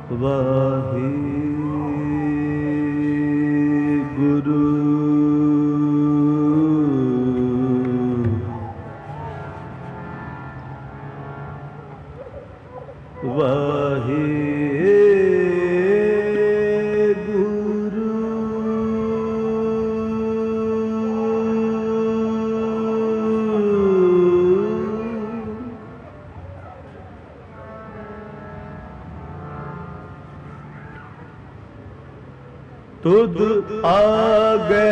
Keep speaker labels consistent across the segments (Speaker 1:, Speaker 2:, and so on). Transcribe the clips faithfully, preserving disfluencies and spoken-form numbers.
Speaker 1: ਵਾਹਿਗੁਰੂ ਵਾਹਿਗੁਰੂ तुद आगे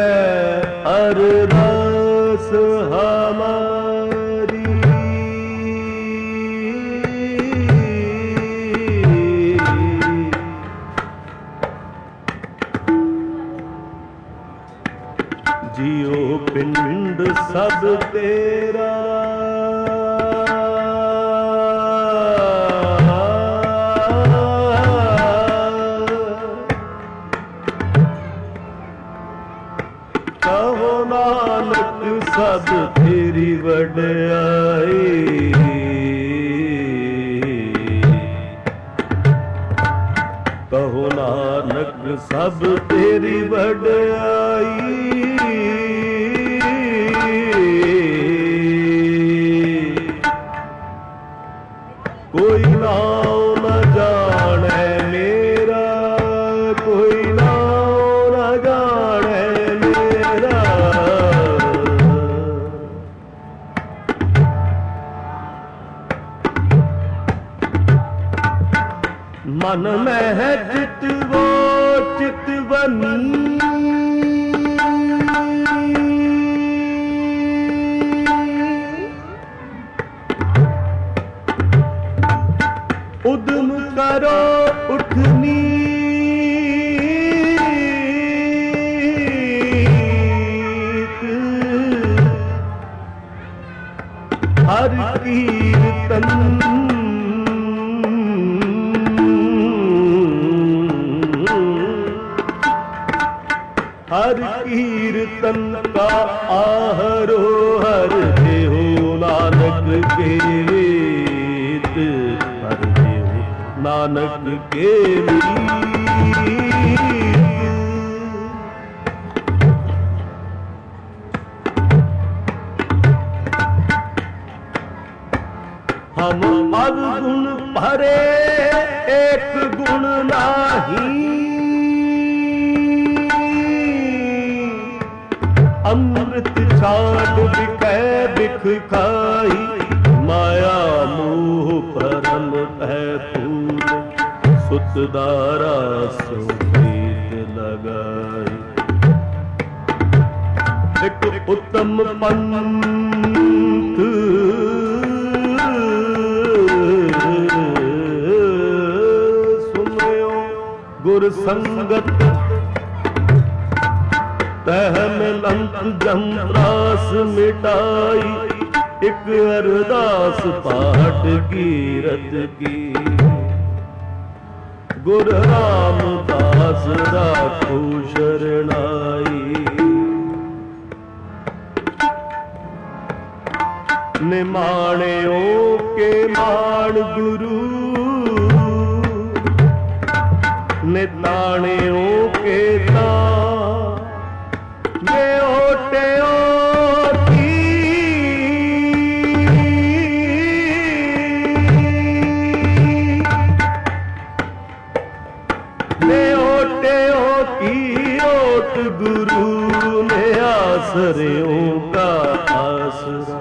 Speaker 1: अरदास हमारी जियो पिंड सब तेरा सब तेरी वड्याई कहो नानक सब तेरी वड्याई कोई नाम न जाने मेरा कोई नाम न जाने मेरा मन में है चितवो चितवनी उद्यम करो उठनी हर कीर्तन हर कीर्तन का आहरो हर देहो नानक के रीत हर देहो नानक के रीत हम अवगुण भरे एक गुण नाही अमृत छाड़ बिकै बिख खाई माया मोह परम है फूल सुत दारा सो प्रीत लगाई एक उत्तम पंथ सुनियो गुर संगत तह मिलंत जमरास मिटाई एक अरदास पाठ कीरत की गुर रामदास राखो शरणाई निमाणियों के मान गुरु निताणियों के तान ने ओटे ओटी ने ओटे ओटी ओट गुरु ने आसरियों का आसरा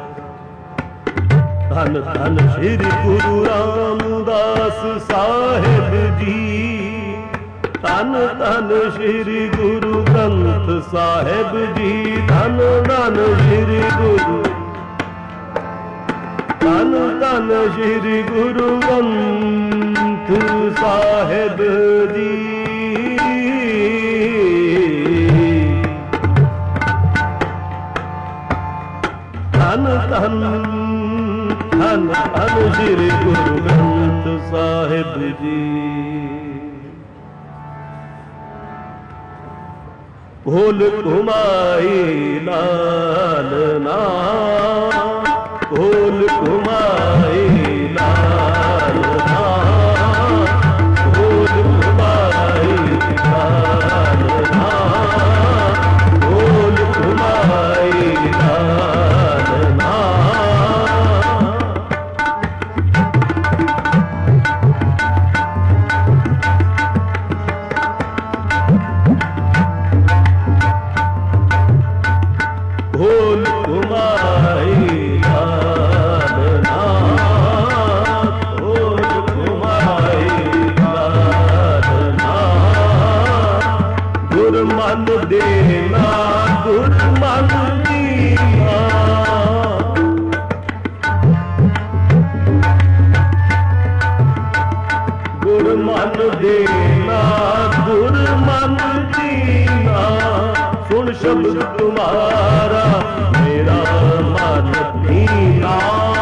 Speaker 1: धन धन श्री गुरु रामदास साहिब जी धन धन श्री गुरु ग्रंथ साहिब जी धन धन श्री गुरु धन धन श्री गुरु ग्रंथ साहिब जी धन धन धन धन श्री गुरु ग्रंथ साहिब जी भूल घुमाई लालना भूल घुमाई लालना भूल गुर मन देना गुर मन दीना, सुन शब्द तुम्हारा मेरा मन दीना।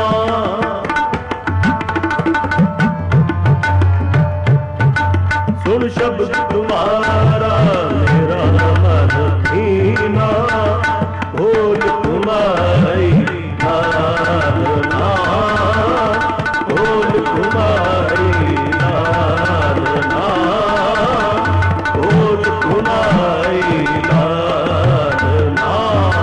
Speaker 1: सुन शब्द तुम्हारा मेरा मन दीना, बोल तुम्हारी नारना, बोल तुम्हारी नारना, बोल तुम्हारी नारना।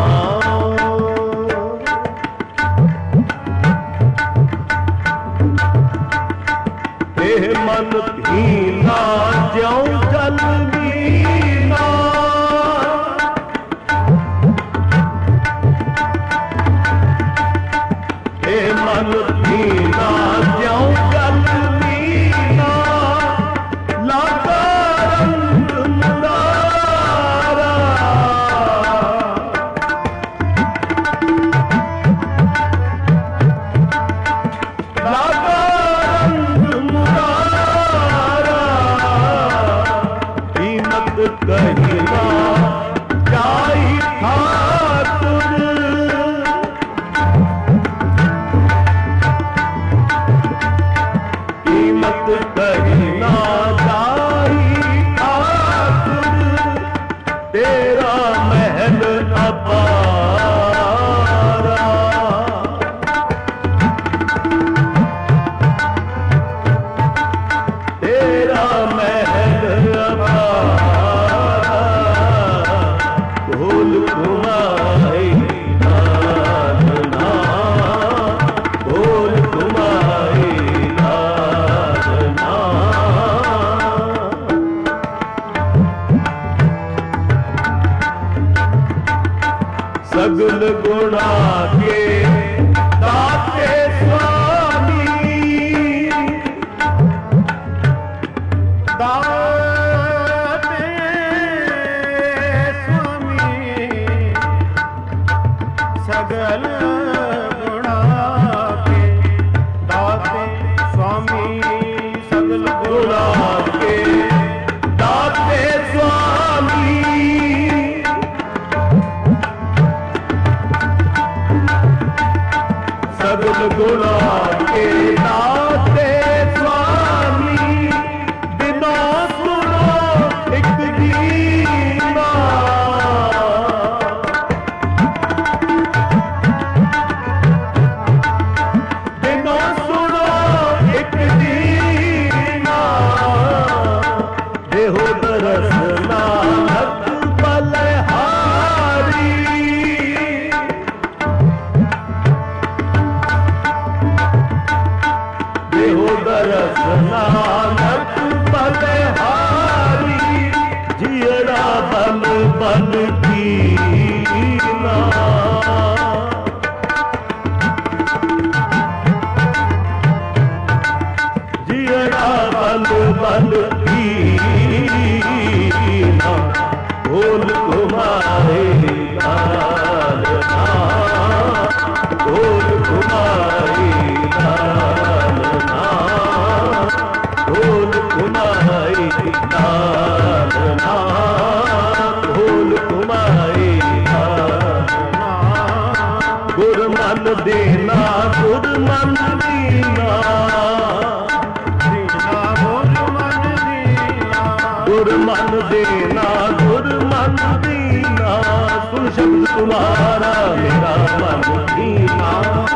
Speaker 1: हे मन दीना ज्यों जल बीना, हे मन दीना ज्यों जल बीना, लागा रंग मुरारा, लागा रंग मुरारा, कीमत कहना जाई ठाकुर, कीमत कहना जाई ठाकुर, तेरा महल अपारा, तेरा महल अपारा, भूल तुम्हारी नारना, भूल तुम्हारी नारना। सगल गुणा के दाते स्वामी, दाते स्वामी, सगल गुणा के दाते स्वामी, सगल गुणा के दाते स्वामी, सगल गुणा के दाते स्वामी, बिना सुनो एक दीना, बिना सुनो एक दीना, देहो दरस नानक बलहारी, देहो दरस नानक बलहारी, जियरा बल बल कीना, जियरा बल बल कीना, बोल तुम्हारी नारना, बोल तुम्हारी नारना, बोल तुम्हारी नारना, बोल तुम्हारी नारना। गुर मन देना गुर मन दीना, गुर मन देना गुर मन दीना, सुन शब्द तुम्हारा मेरा मन दीना,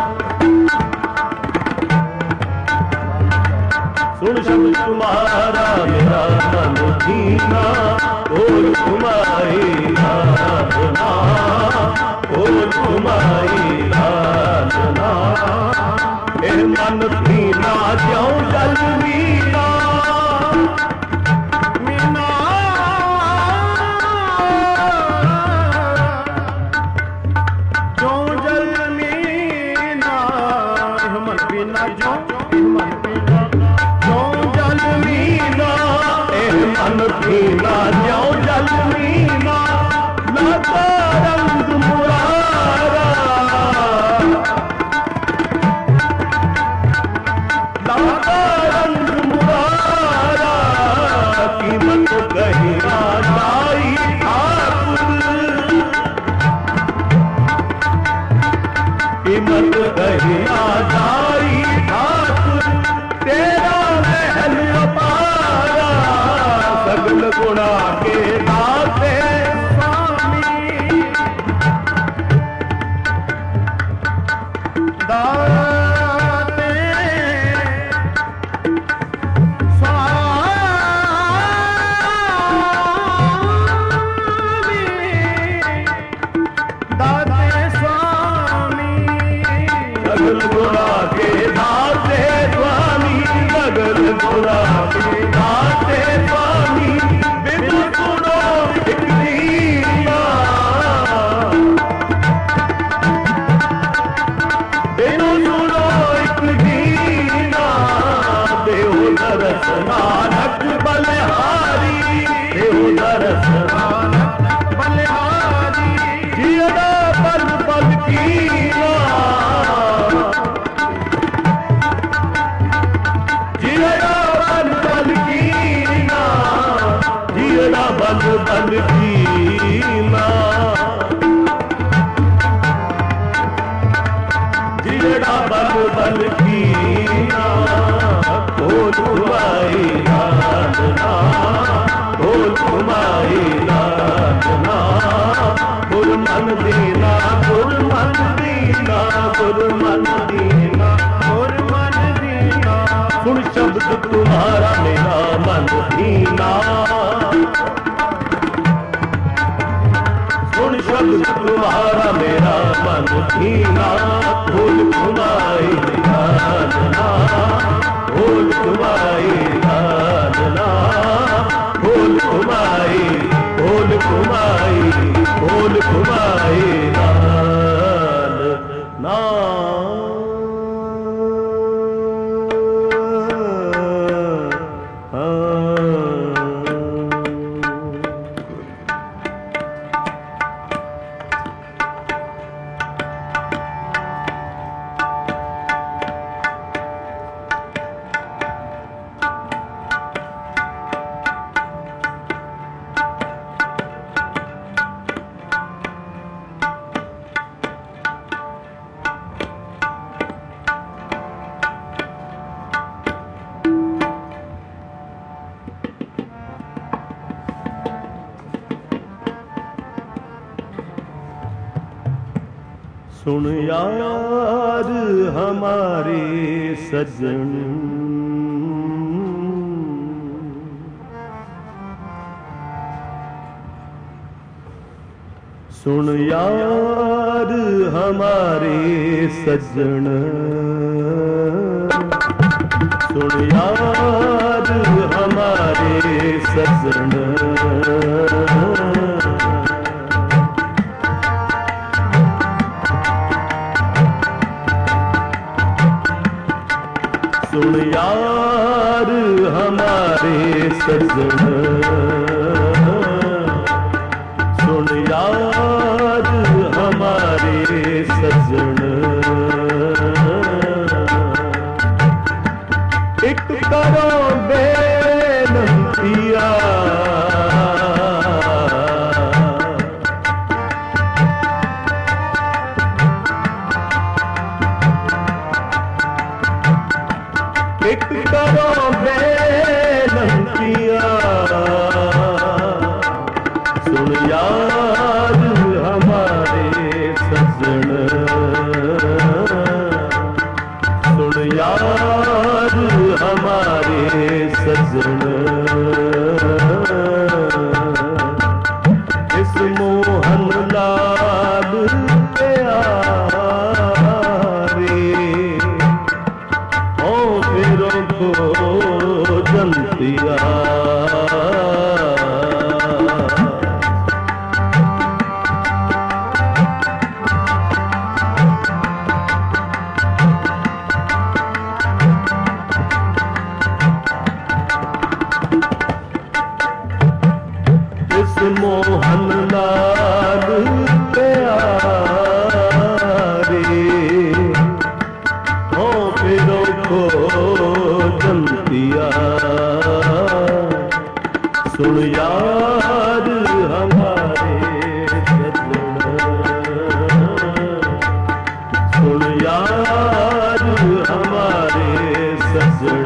Speaker 1: सुन शब्द तुम्हारा मेरा मन दीना, बोल तुम्हारी नारना, बोल तुम्हारी नारना। ए मन दीना ज्यों जल मीना, मीना ज्यों जल मीना, मन दीना ज्यों मन दीना ज्यों जल मीना, ए मन दीना ज्यों जल मीना, लागा रंग मुरारा, लागा रंग मुरारा, नाते स्वामी बिनु सुनो एक दीना बिनु सुनो एक दीना देव दरस नानक बलिहारी देव दरस नानक बलिहारी जियदा पल पल कीना जियदा पल पल कीना जियदा पल पल कीना जियदा पल पल कीना खोल तुम्हारी नादना खोल तुम्हारी नादना गुर मन दीना गुर मन दीना गुर मन दीना गुर मन दीना सुन शब्द तुम्हारा मेरा मन दीना सुन शब्द तुम्हारा मेरा मन दीना खोल तुम्हारी नादना खोल तुम्हारी नादना खोल तुम्हारी खोल तुम्हारी खोल तुम्हारी नादना सुन यार हमारे सजन सुन यार हमारे सजन सुन यार हमारे सजन सुन यार हमारे सजन सुन यार हमारे सजन एक करो बेनतिया एक करो बेनतिया सुन यार हमारे सजन सुन यार हमारे सजन इस मोहन लाल प्यारे ओ फिरों को जनतिया इस मोहन लाल प्यारे हो फिरों को जनतिया सुन यार हमारे सजन सुन यार हमारे सजन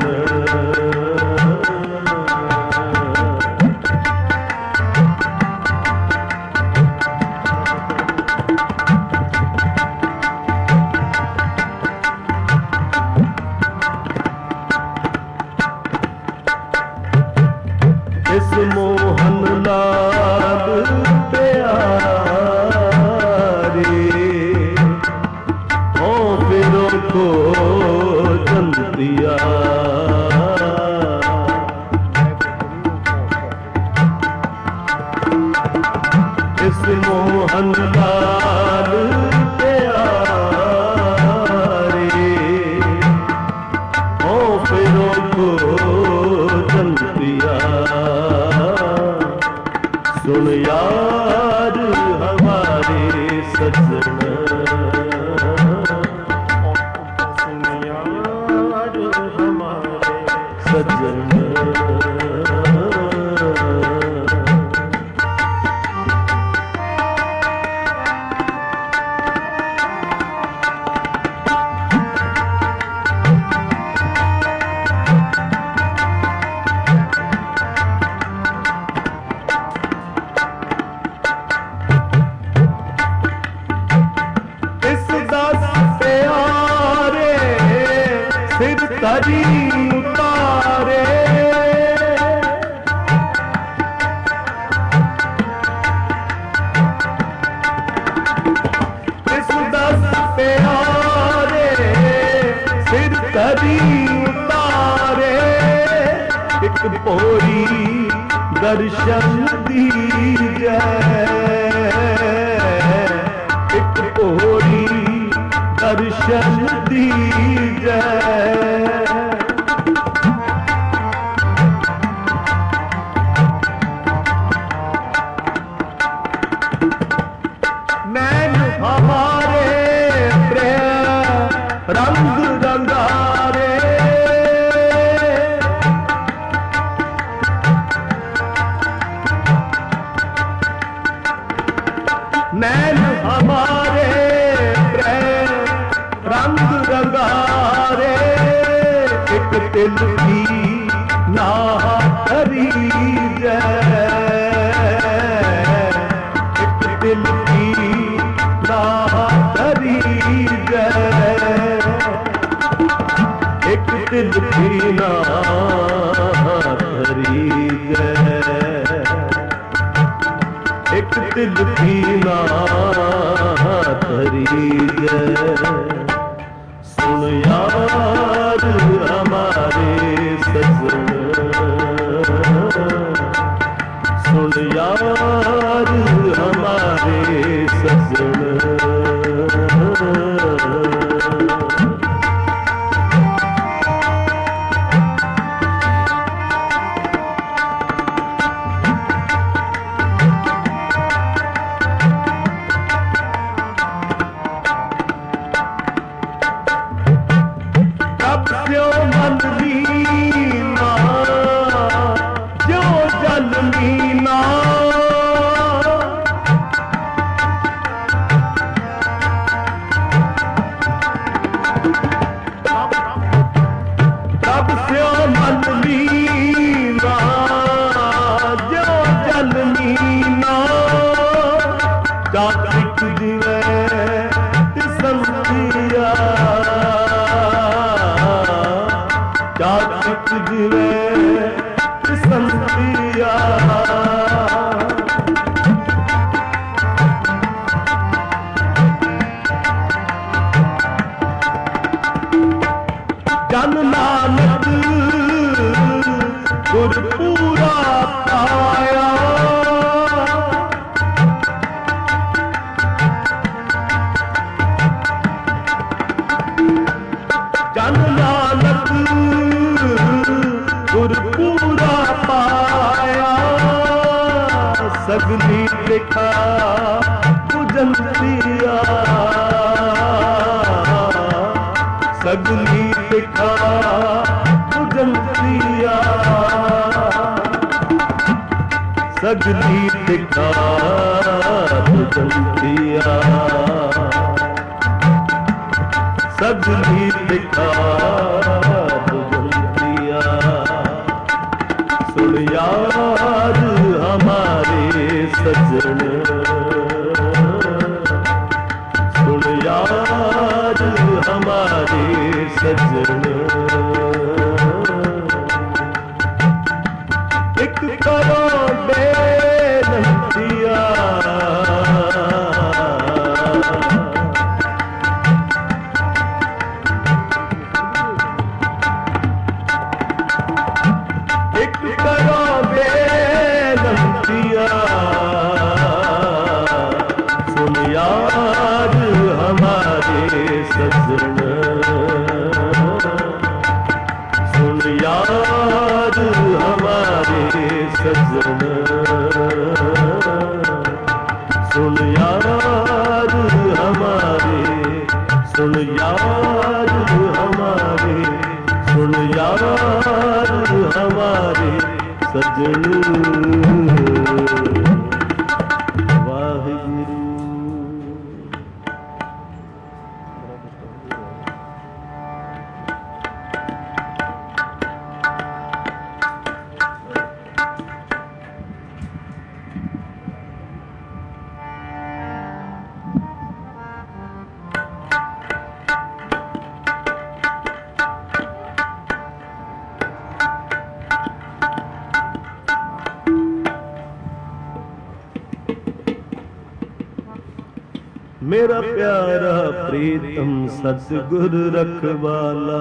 Speaker 1: इस मोहन लाल प्यारे हो फिरों को जनतिया भोजन सुन यार हमारे सजन, सुन यार हमारे सजन। तरी उतारे इस दस प्यारे सिर तरी उतारे, एक पोरी दर्शन दीजै, एक पोरी दर्शन दीजै। हमारे प्रेम रंग रंगारे, नैन हमारे प्रेम रंग रंगारे, एक दिल की नाह करी जय, एक दिल की एक दिल की नारी गए, एक दिल की नारी गए। सुन यार हमारे सजन, सुन यार हमारे सजन। जो जल मीना तब से मन मीना, जो जल मीना जातिक दिवे संधिया, जातिक दिवे संधिया। जन नानक गुरपूरा पाया, जन नानक गुरपूरा पाया, सगली लिखा पूजन दिया, सगली लिखा पूजन दिया, सगली लिखा पूजन दिया, सगली लिखा पूजन दिया। सुन यार हमारे सजन, सुन यार हमारे सजन। एक करो बेनतिया, एक करो बेनतिया, सुन यार हमारे सजन, सुन यार सजन सुन यार हमारे, सुन यार हमारे, सुन यार हमारे सजन। वाहिगुरु। मेरा प्यारा प्रीतम सतगुर रखवाला,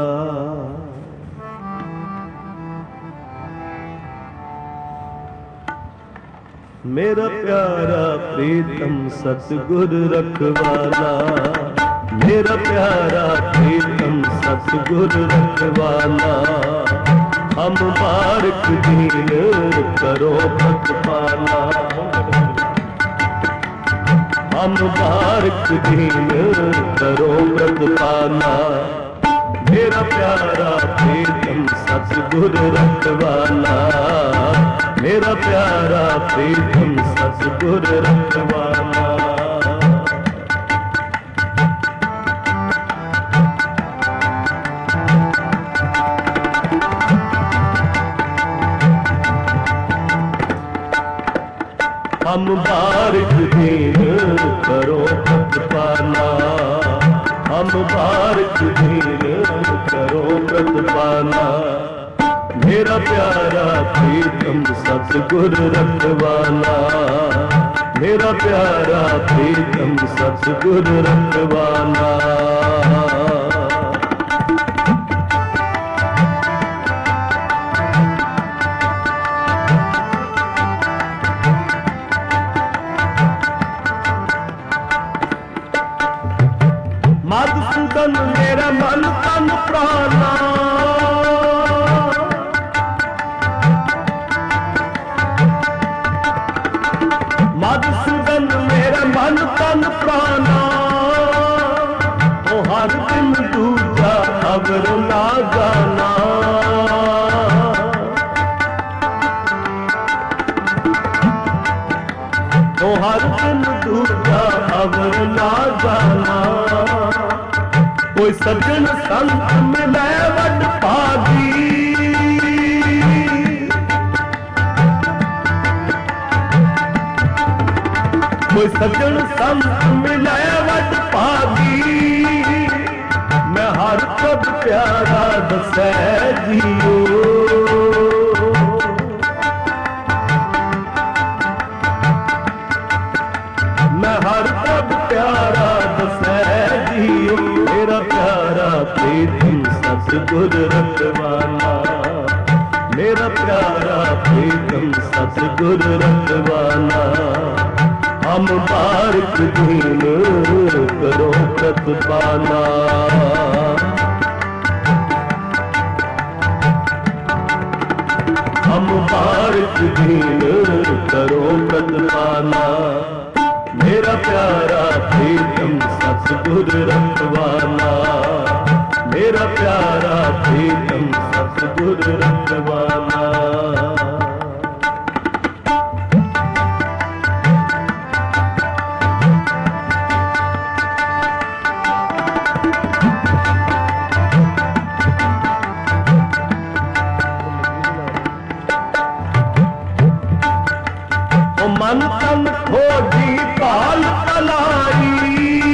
Speaker 1: मेरा प्यारा प्रीतम सतगुर रखवाला, मेरा प्यारा प्रीतम सतगुर रखवाला। हम बारक दीन करो प्रतिपाला, हम बारक दीन करो प्रतिपाला। मेरा प्यारा प्रीतम सतगुर रखवाला, मेरा प्यारा प्रीतम सतगुर रखवाला। हम बारक दीन करो प्रतिपाला, हम बारक दीन करो प्रतिपाला। मेरा प्यारा प्रीतम सतगुर रखवाला, मेरा प्यारा प्रीतम सतगुर रखवाला। मधुसूदन मेरा मन तन प्राणा, मधुसूदन मेरा मन तन प्राणा। ओ हर दिन दूजा खबर ना जाना, ओ हर दिन दूजा खबर ना जाना। कोई सज्जन संत मिले वड भागी, कोई सज्जन संत मिले वड भागी। मैं हर पद प्यारा दसै जियो, मैं हर पद प्यारा दसै जियो। मेरा प्यारा प्रीतम सतगुर रखवाला, मेरा प्यारा प्रीतम सतगुर रखवाला। हम बारक दीन करो प्रतिपाला, हम बारक दीन करो प्रतिपाला। मेरा प्यारा प्रीतम सतगुर रखवाला, मेरा प्यारा प्रीतम सतगुर रखवाला। मन तन खोजी पाल तलाई,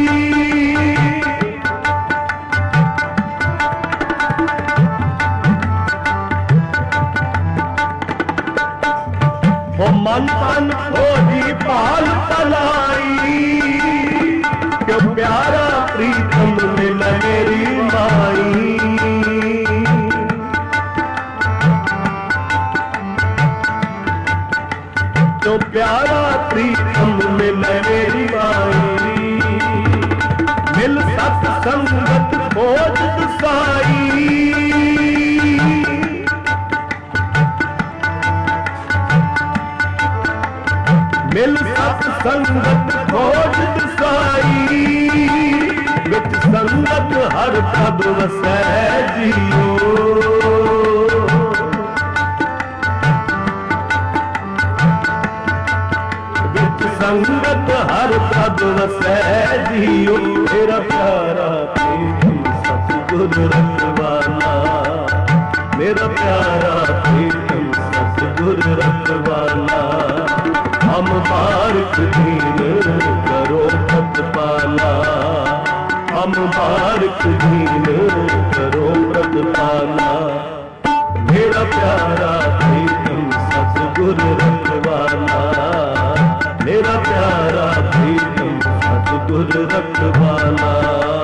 Speaker 1: ओ मन तन खोजी पाल तलाई। क्यों प्यारा प्रीतम मिल मेरी माई, तो प्यारा प्रीतम मिल मेरी माई। मिल सत संगत खोज दुसाई, मिल सत संगत खोज दसाई, विच संगत हर पद वसै जियो। विच संगत हर पद वसै जियो। मेरा प्यारा प्रीतम सतगुर रखवाला, मेरा प्यारा प्रीतम सतगुर रखवाला। हम बारिक दीन करो प्रतिपाला, हम बारिक दीन करो प्रतिपाला। मेरा प्यारा प्रीतम सतगुर रखवाला, मेरा प्यारा प्रीतम सतगुर रखवाला।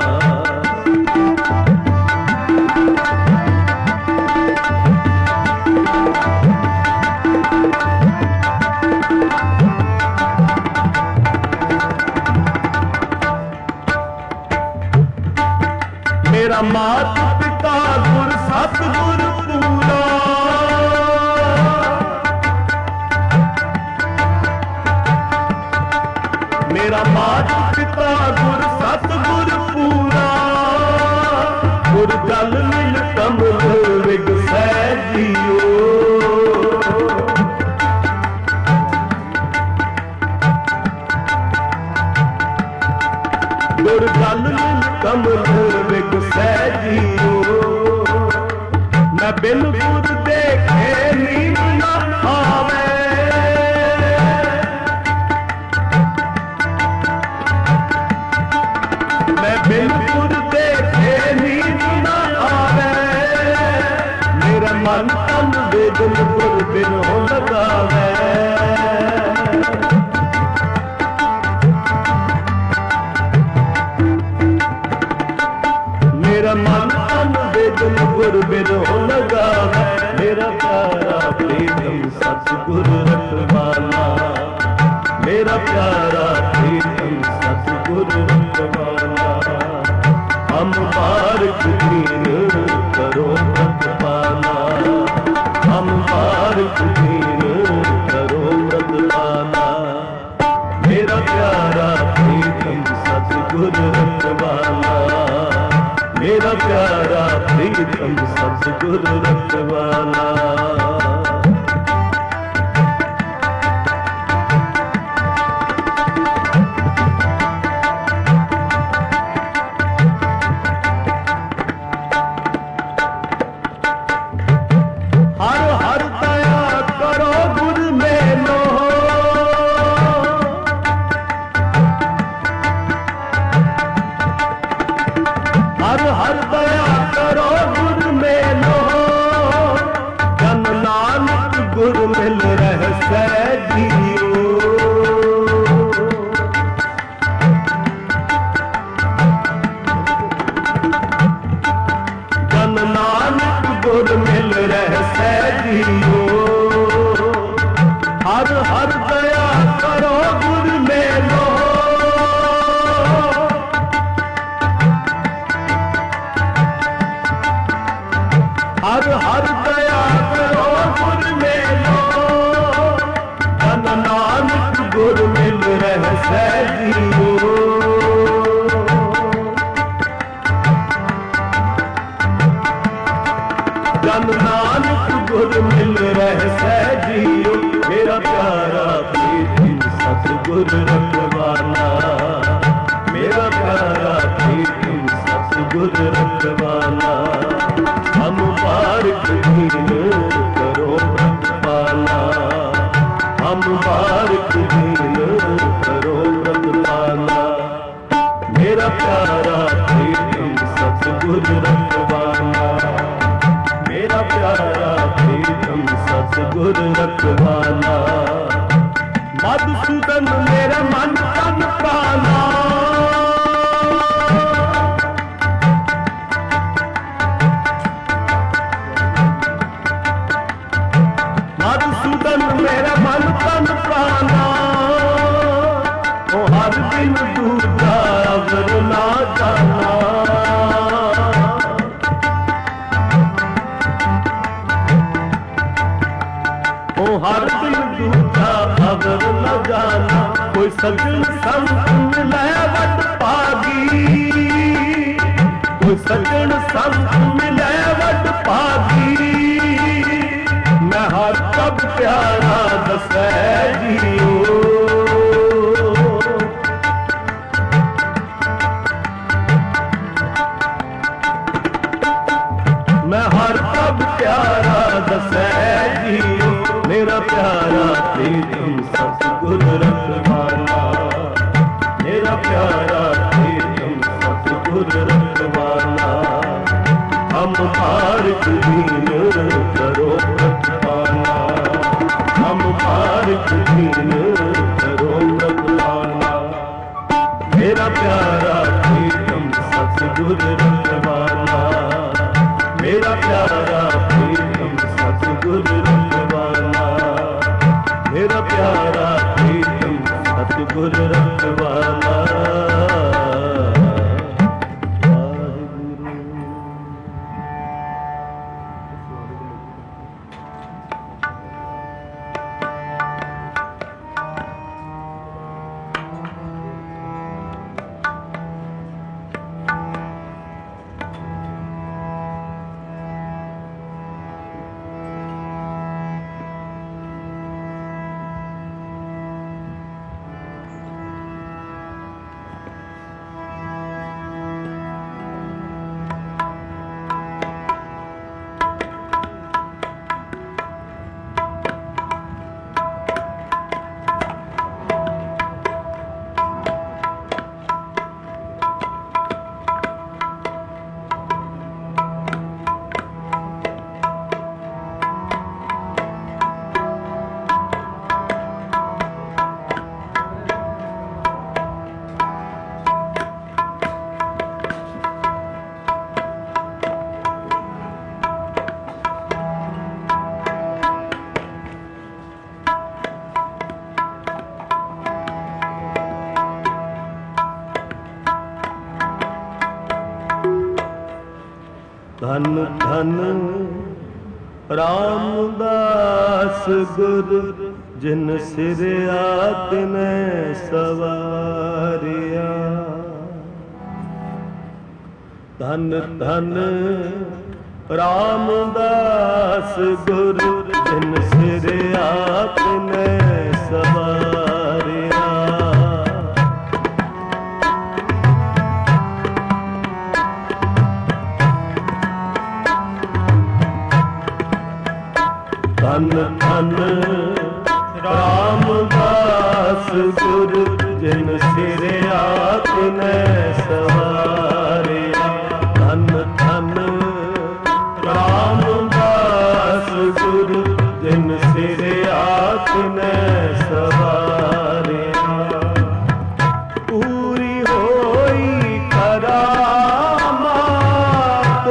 Speaker 1: मेरा माता पिता गुर सतगुर पूरा, मेरा माता पिता गुर सतगुर पूरा। गुर गल मिल कमल विगसै जियो। गुर गल मिल कमल विगसै जियो। मैं बिन गुर देखे नींद न आवे, मैं बिन गुर देखे नींद न आवे। मेरा मन तन वेदन गुर बिन हो लगावे। मेरा मन तन वेदन गुर बिन हो लगावे। मेरा प्यारा प्रीतम सतगुर रखवाला, मेरा प्यारा प्रीतम सतगुर रखवाला। हम बारिक दीन करो प्रतिपाला, हम बारिक दीन करो प्रतिपाला। मेरा प्यारा प्रीतम सतगुर रखवाला, मेरा प्यारा प्रीतम सतगुर रखवाला। हर हर दया करो गुर मेलो, हर हर दया करो गुर मेलो। जन नानक गुर मिल रहसै जियो। जन नानक गुर मिल रहसै जियो। हर हर दया करो गुर मेलो। हर हर दया करो गुर मेलो। जन नानक गुर मिल रहसै जियो। जन नानक गुर मिल रहसै जियो। मेरा प्यारा प्रीतम सतगुर रखवाला, मेरा प्यारा प्रीतम सतगुर रखवाला। हम बारिक दीन करो प्रतिपाला, हम बारिक दीन करो प्रतिपाला। मेरा प्यारा प्रीतम सतगुर रखवाला, मेरा प्यारा प्रीतम सतगुर रखवाला। मधुसूदन मेरा मन तन प्राणा, मधुसूदन मेरा मन तन प्राणा। ओ हर दिन दूजा अवर ना जाना। ओ हर दिन दूजा अवर न जाना। कोई सजन संत मिलै वट भागी, कोई सजन संत मिलै वट भागी। मैं हर कब प्यारा दसै जियो, मैं हर कब प्यारा दसै जियो। मेरा प्यारा प्रीतम सतगुर रखवाला, मेरा प्यारा प्रीतम सतगुर रखवाला। हम भारत दीन करो रखवाला, हम भारत दीन करो रखवाला। मेरा प्यारा प्रीतम सतगुर रखवाला, मेरा प्यारा प्रीतम सतगुर रखवाला, मेरा प्यारा प्रीतम सतगुर रखवाला। धन धन रामदास गुर, जिन सिरया तिने सवारिया। धन धन रामदास गुर, जिन सिरया तिने सवारिया। धन धन रामदास गुर, जिन सिरया तिने सवारिया। धन धन रामदास गुर, जिन सिरया तिने सवारिया। पूरी होई करामात,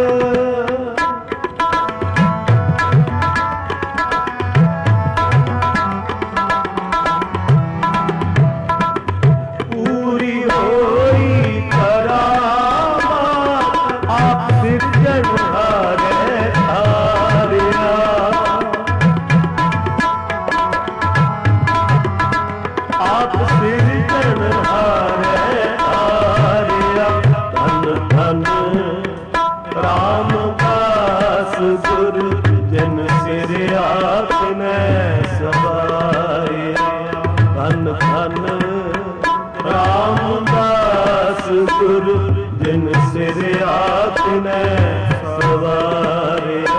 Speaker 1: जिन सिरया तिने सवारिया।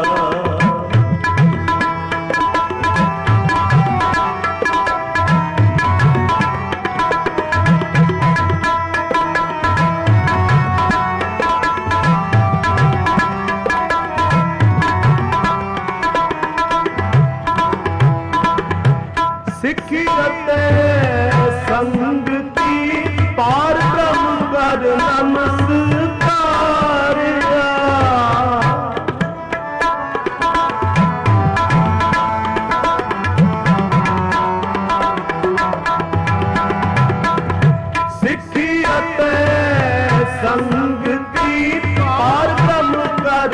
Speaker 1: सिखी रते संगति पार ब्रह्म कर नमस्कारिया। सिखी रते संगति पार ब्रह्म कर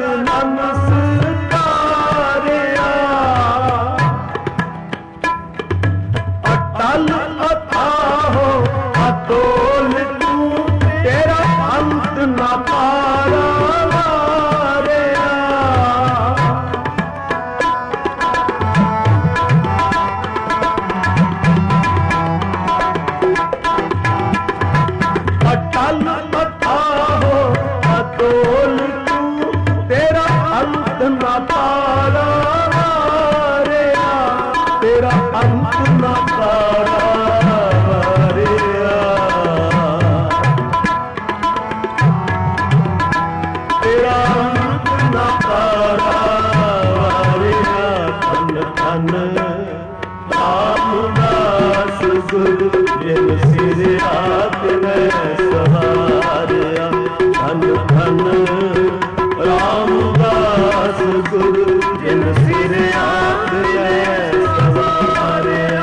Speaker 1: नमस्कारिया। अंत न पारा वारिया तेरा अंत न पारा वारिया धन धन रामदास गुरु जिन सिर आपने सवारिया धन धन रामदास गुरु जिन सिर आपने सवारिया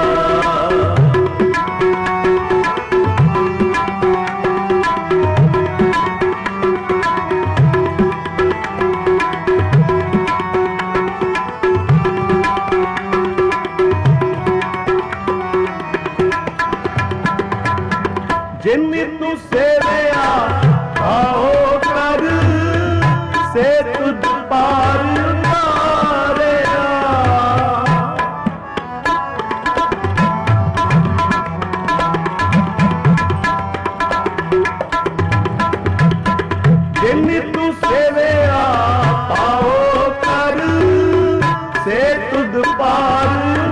Speaker 1: जिन तू सेवया आओ कर से तुझ पार उतारेया जिन तू सेवया आओ कर से तुझ पार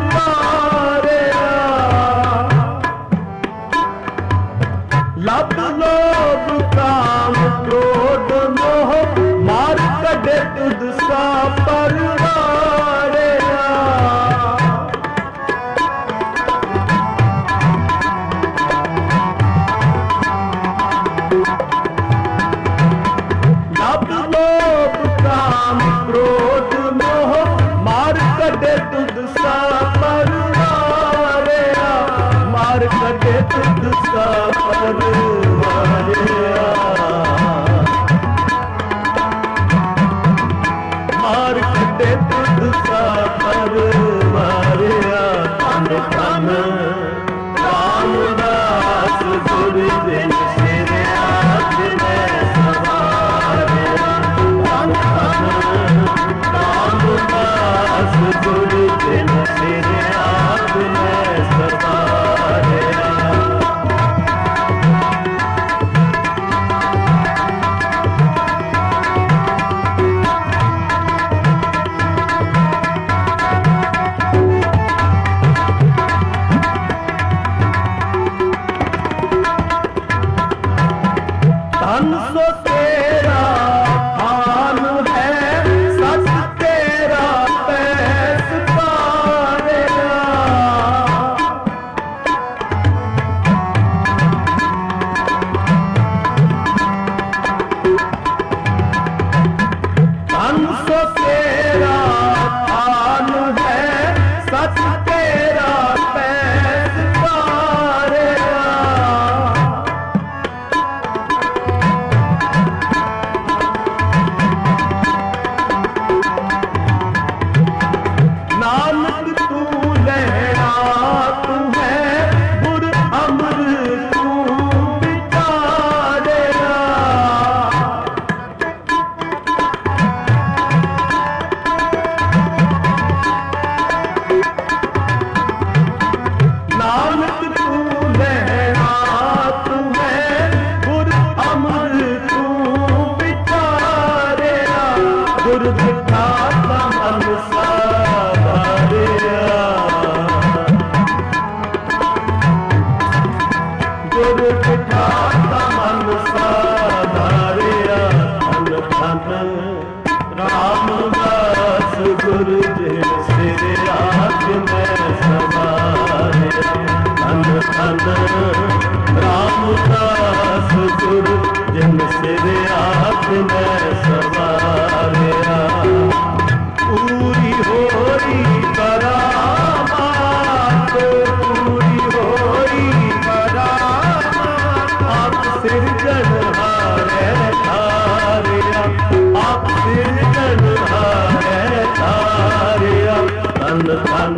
Speaker 1: लभ लोभ काम क्रोध मोह मार कढे तुझ सा परवारेया लभ लोभ काम क्रोध मोह मार कढे तुझ सा परवारेया मार कढे तुझ सा परवारेया मार कढे तुझ सा परवारेया धन धन रामदास गुरु जिन सिर आपने सवारिया धन धन रामदास गुरु जिन सिर आपने सवारिया धन सो तेरा खान है सच तेरा पैस पारेगा धन सो तेरा खान है सच तेरा पैस पारेगा नानक तू लहरा तू है गुर अमर तू बिचारेगा नानक तू लहरा तू है गुर अमर तू बिचारेगा गुर दिखा मन साधारिया गुरु बिठा मन साधारिया धन धन रामदास गुरु जिन सिर आपने सवारिया धन धन रामदास गुरु जिन सिर आपने सवारिया पूरी होई करामात पूरी होई करामात आप सिरजनहारे धारिया आप सिरजनहारे धारिया धन धन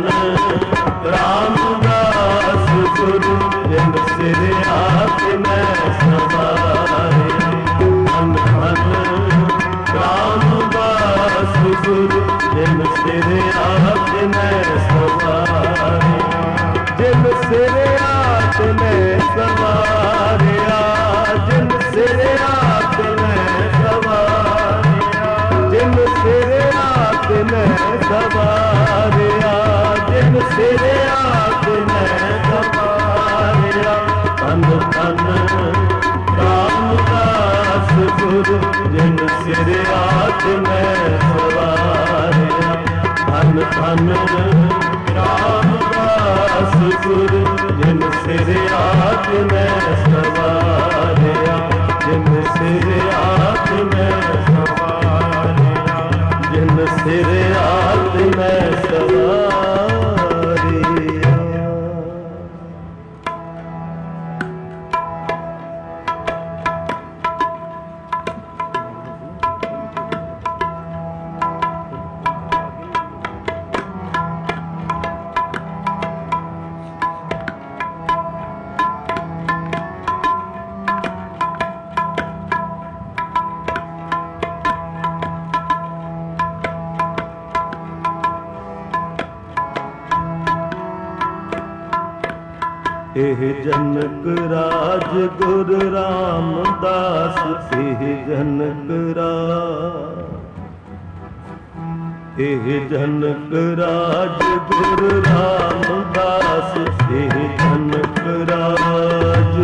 Speaker 1: रामदास गुरु जिन सिर आपने सवारिया धन धन रामदास गुरु जिन सिर आपने सवारिया जिन सिर आपने सवारिया जिन सिर आपने सवारिया जिन सिर आपने सवारिया जिन सिर आत मैं सवारिया। धन धन रामदास गुरु जिन सिर आत मैं सवारिया। धन धन रामदास गुरु जिन सिर आत मैं सवारिया। जिन सिर आत मैं सवारिया। जिन सिर आत मैं सवारिया। एह जनक राज गुरु रामदास। एह जनक राज। एह जनक राज गुरु रामदास। एह जनक राज।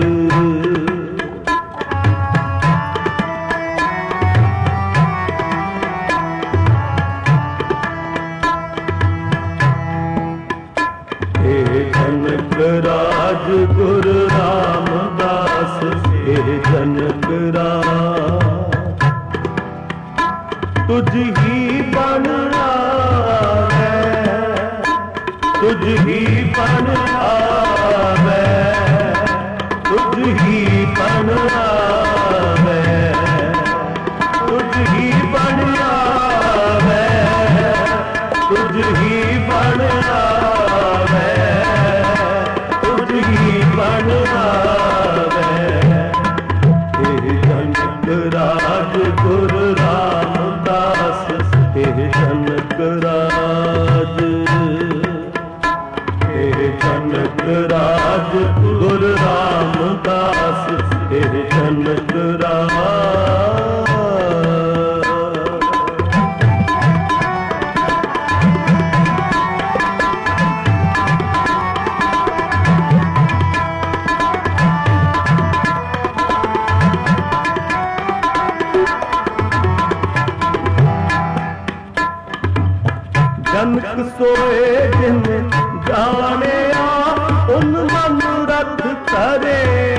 Speaker 1: जनक राज गुरु रामदास। हे जनक राज। तुझ ही बन आवे। तुझ ही बन आवे। तुझ ही बन आवे। तुझ ही बन आवे। तुझ ही बन आवे। बन आवे। हे जनक राज गुरु रामदास। हे जनक राज। हे जनक राज गुरु रामदास। हे जनक राज। जनक सोए जिन जाने उन मनोरथ करे।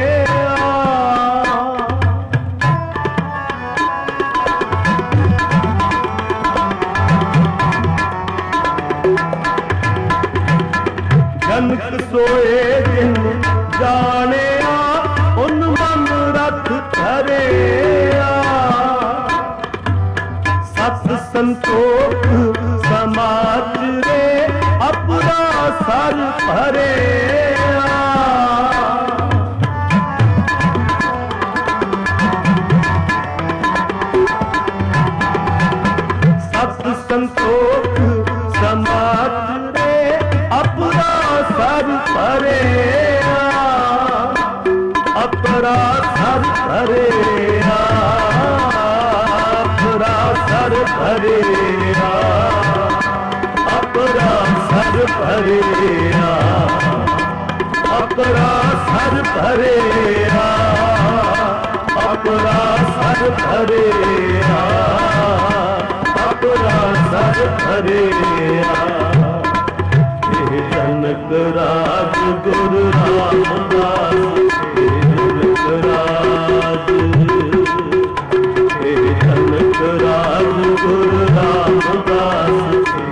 Speaker 1: जनक सोए जिन जाने उन मनोरथ करे। सत संतोष समाज रे अपना सर भरे। सत संतोष समाज रे अपना सर भरे। अपना सर भरे। अपना सर भरे। अपना सर भरे। अपना सर भरे। अपना सर भरे। अपना सर भरे। हे जनक राज गुरु रामदास। हे जनक राज। हे जनक राज गुरु रामदास।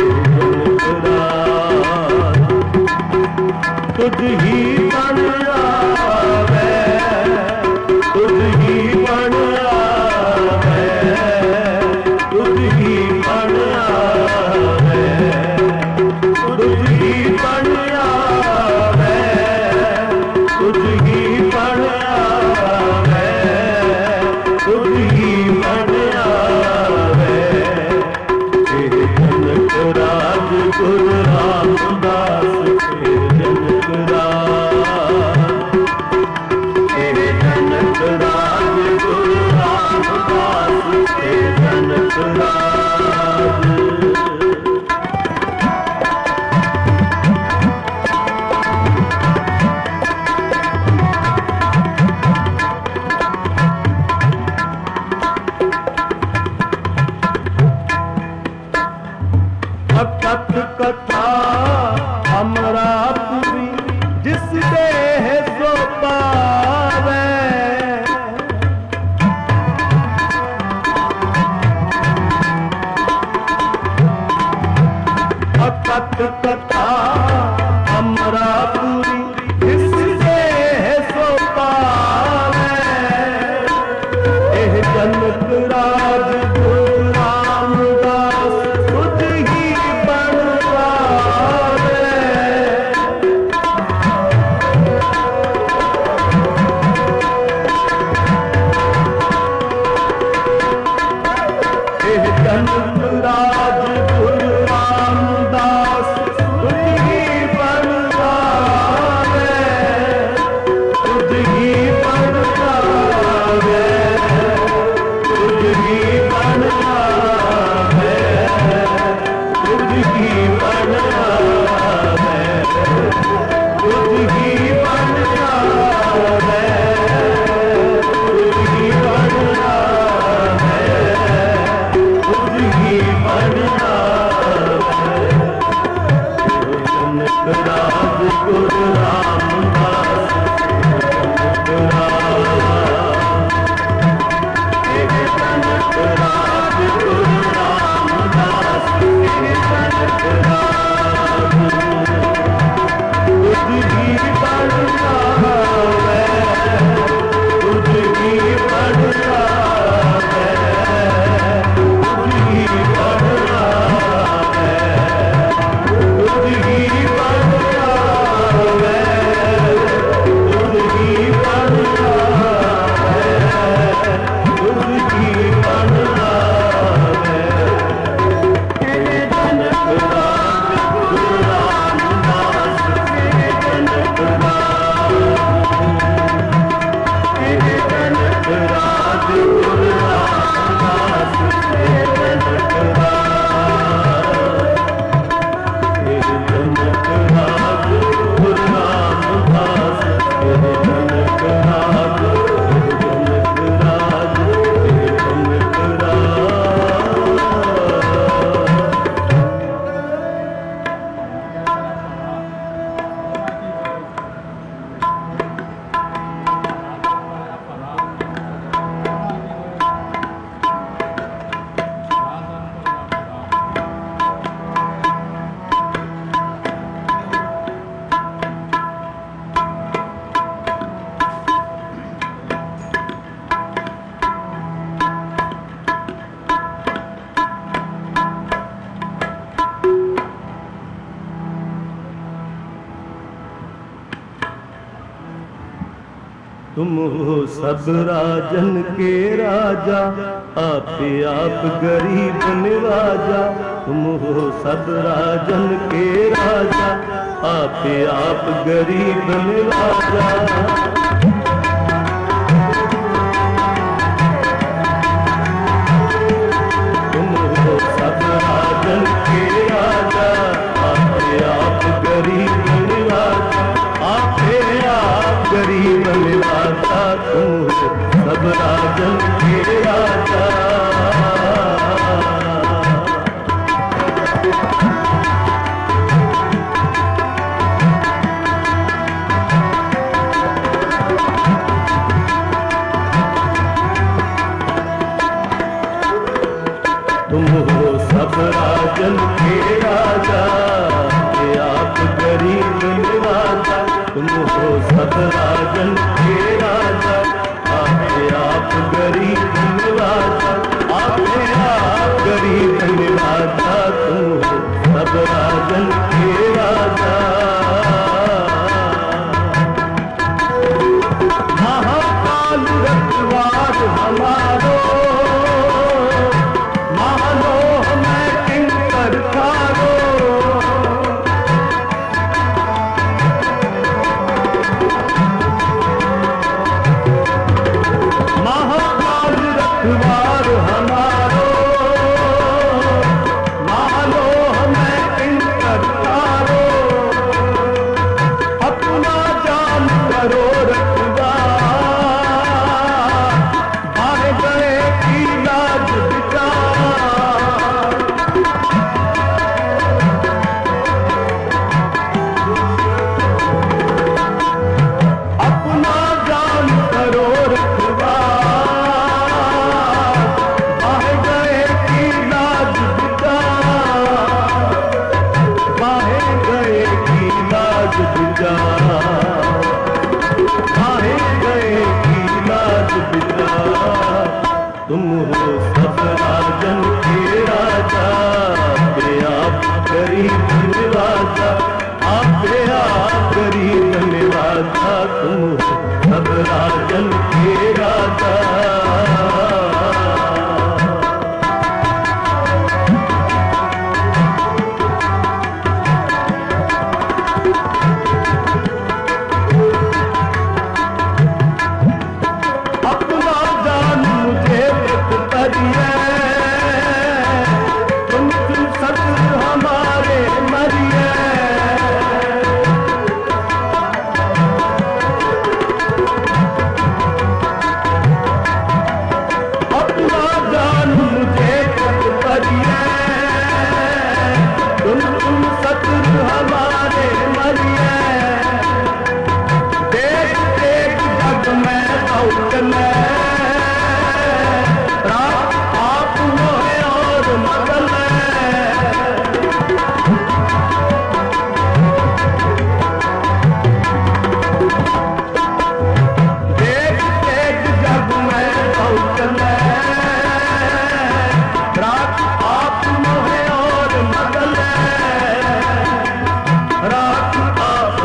Speaker 1: तुझ ही बन आवे। तुझ ही बन आवे। तुझ ही बन आवे। तुझ ही बन आवे। तुझ ही बन आवे। तुझ ही बन आवे। हे जनक राज गुरु रामदास। हे जनक राज। तुझ ही बनना है, तुझ ही बनना है, तुझ ही बनना है। जनक राज गुरु रामदास जनक राज, एक जनक राज गुरु रामदास जनक राज। तुझ ही बनना है, तुझ ही बनना है, तुझ ही बनना है, तुझ ही बनना है, तुझ ही बनना है, तुझ ही बनना है। जनक राज गुरु रामदास जनक राज, जनक राज गुरु रामदास जनक राज, जनक राज गुरु रामदास जनक राज, जनक राज जनक राज। तुम हो सब राजन के राजा, आप आप गरीब निवाजा। तुम हो सब राजन के राजा, आप आप गरीब निवाजा। तुम हो सब राजन के राजा, आप आप गरीब निवाजा, आप आप गरीब निवाजा। तुम हो सब राजन के राजा। तुम हो सब राजन के राजा, आप गरीब निवाजा। तुम हो सब राजन के राजा, आप आप गरीब निवाजा, आप आप गरीब निवाजा। तुम हो सब राजन के राजा। महाकाल रखवार हमारो, मानो हमें किंकर थारो। महाकाल रखवार हमारो, मानो हमें किंकर थारो। अपना जान करो रखवार, भाग गए की लाज विचार। अपना जान करो रखवार, भाग गए की लाज विचार। भाग गए की लाज विचार, भाग गए की लाज विचार। तुम हो सब राजन के राजा, आप गरीब निवाजा, आप आप गरीब निवाजा। तुम हो सब राजन के राजा। अपना जान मुझे मत करिए, तुम तुम सब हमारे मरिए।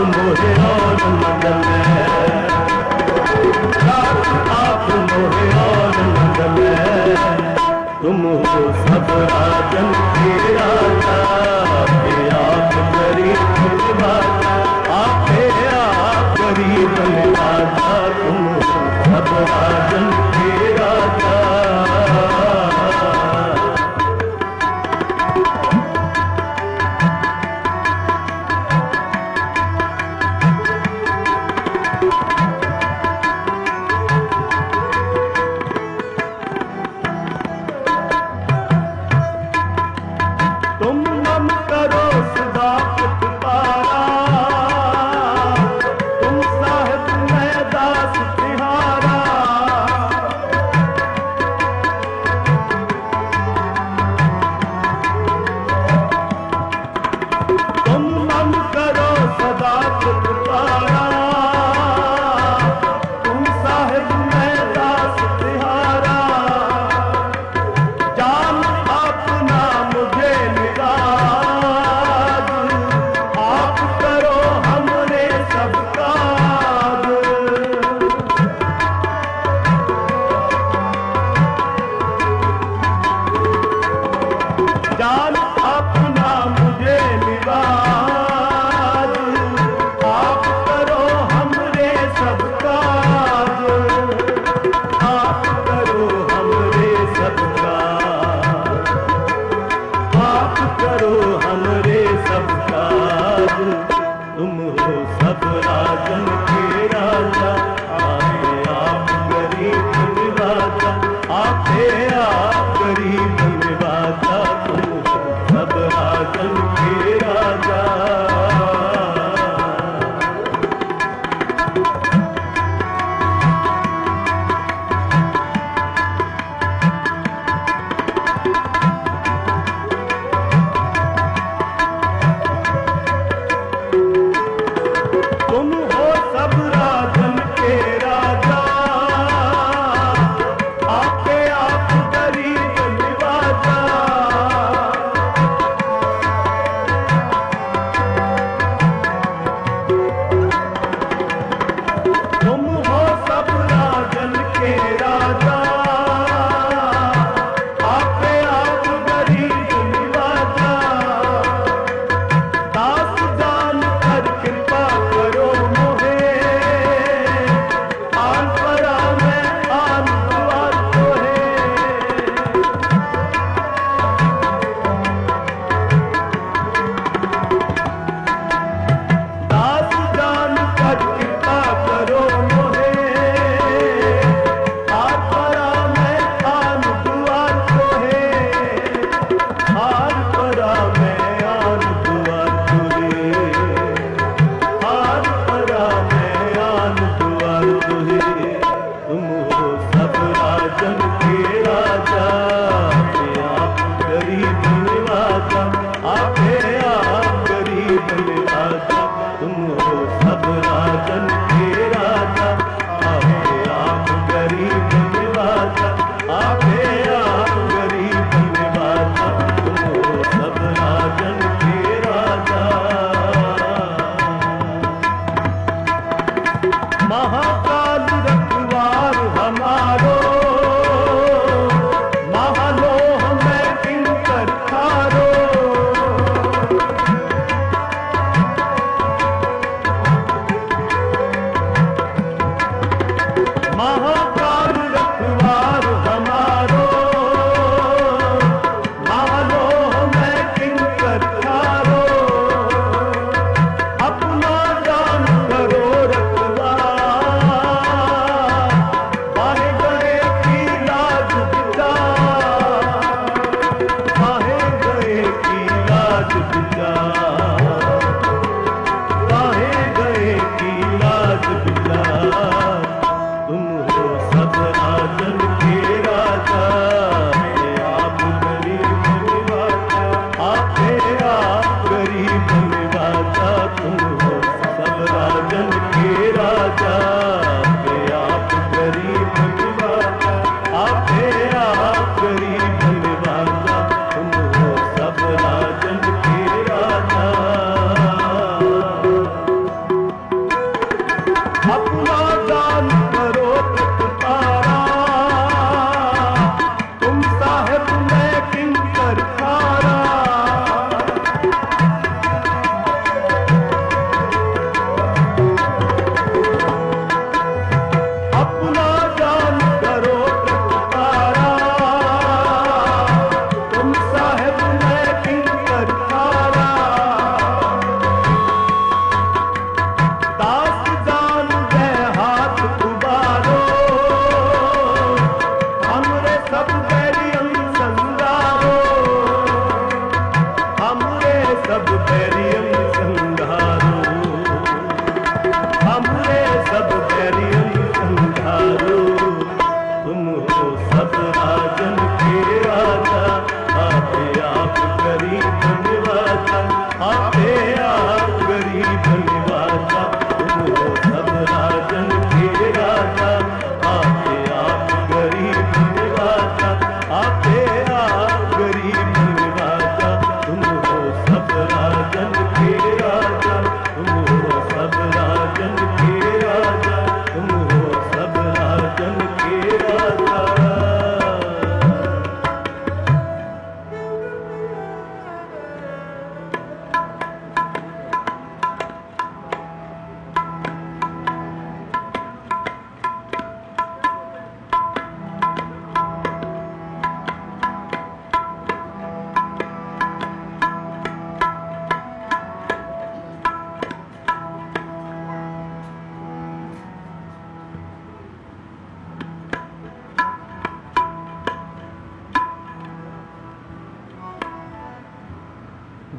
Speaker 1: मोहे और मंगल रात आप मोहे और मंगल तुम हो सब राजन के राजा आप गरीब निवाजा आप आप गरीब निवाजा तुम हो सब राजन के राजा तुम हो सब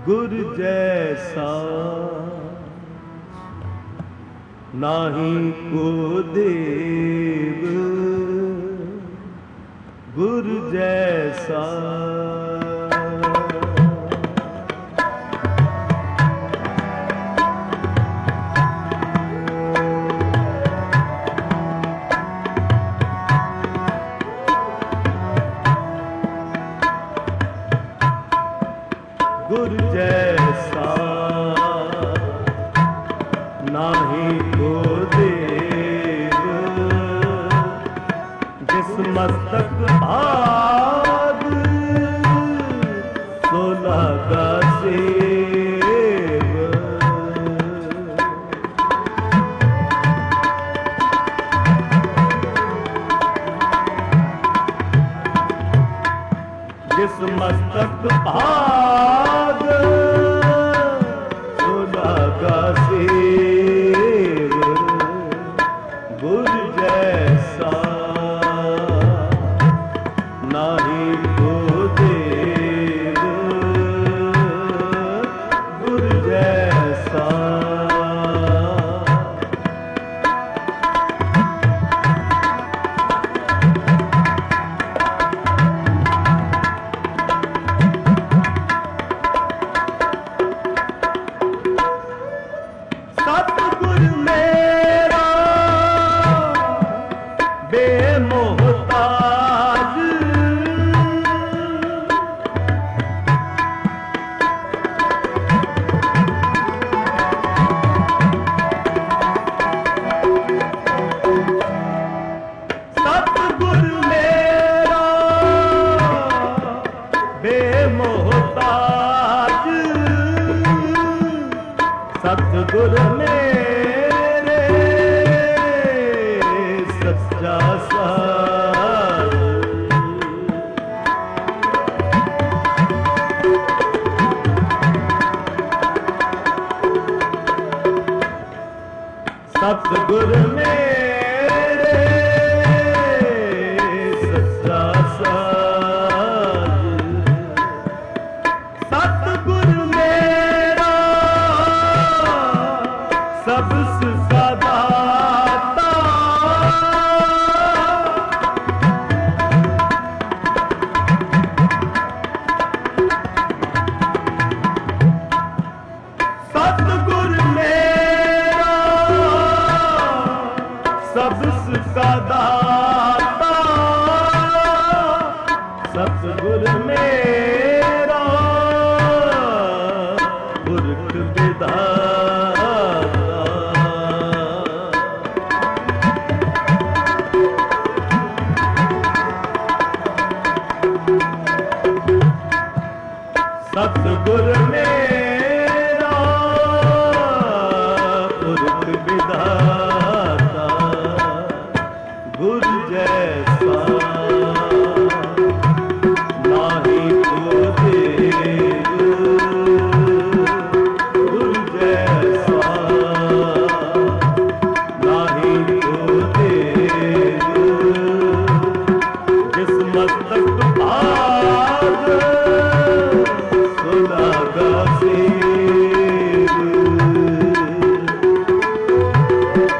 Speaker 1: गुर जैसा नाही को देव, गुर जैसा गुर जैसा नाही को देव, जिस मस्तक भाग सो लागा सेव। जिस मस्तक भाग सो लागा सेव, गुर जैसा नाही को देव, गुर जैसा। सतगुर मेरा बेमोहताज, सतगुर मेरा बेमोहताज, सतगुर मेरे सच्चा साज। सतगुर मेरे सच्चा साज, सतगुर मेरा सबसे दाता, सतगुर मेरा सबसे दाता, सतगुर मेरा पुरख विधाता। सतगुर मेरा पुरख विधाता, गुर जैसा नाही को देव, गुर जैसा नाही को देव, जिस मस्तक भाग सो लागा सेव।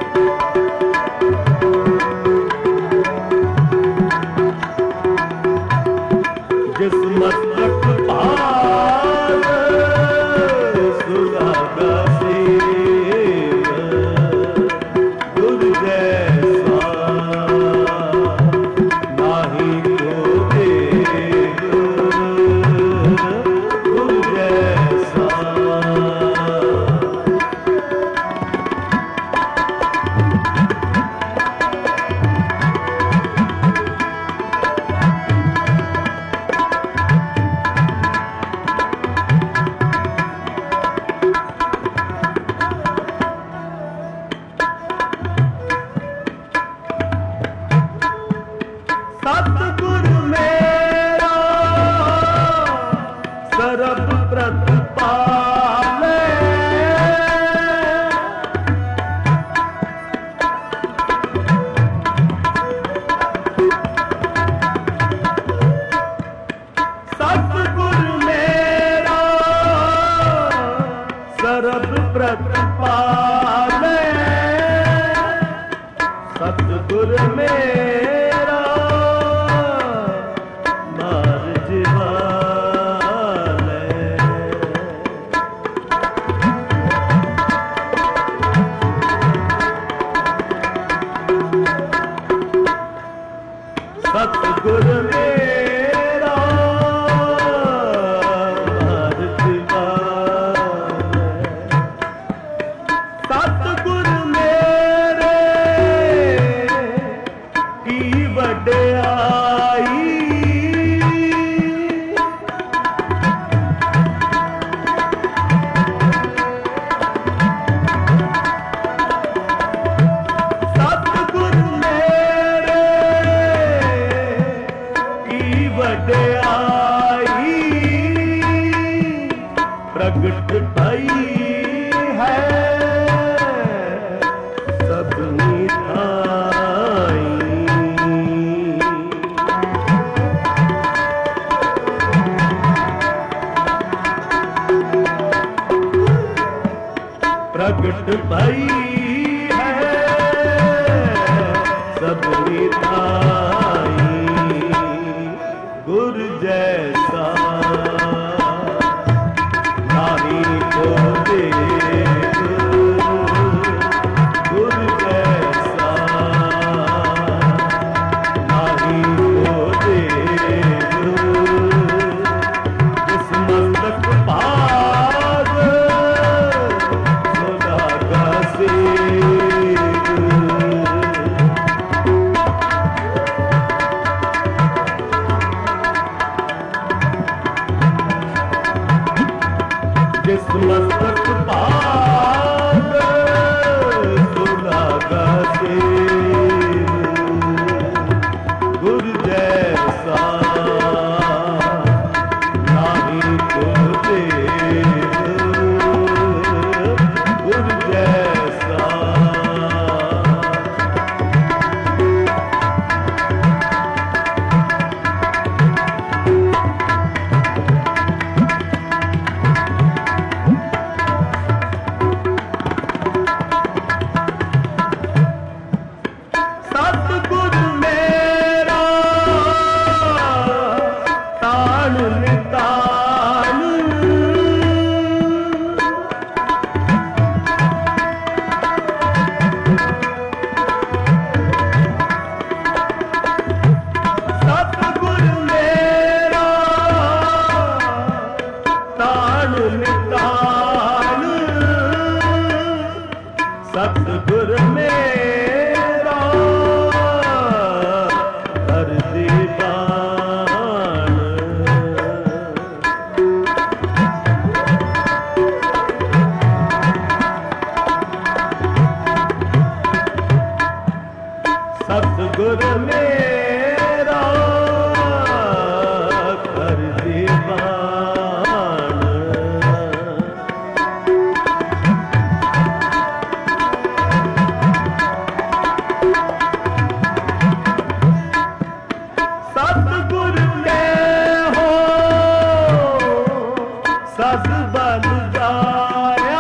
Speaker 1: सगली थाई गुर जैसा नारी को देव गुर जैसा नारी को देव जिस मस्तक भाग सदा का सेव जिस मस्तक पाग सुलागा सेव गुर जैसा नारी को देव गुर जैसा सतगुर मेरा तान नितान सतगुर मेरा तान नितान सतगुर मेरा हर दीवान सतगुर मेरा हर दीवान सतगुर ने हो सस बन जाया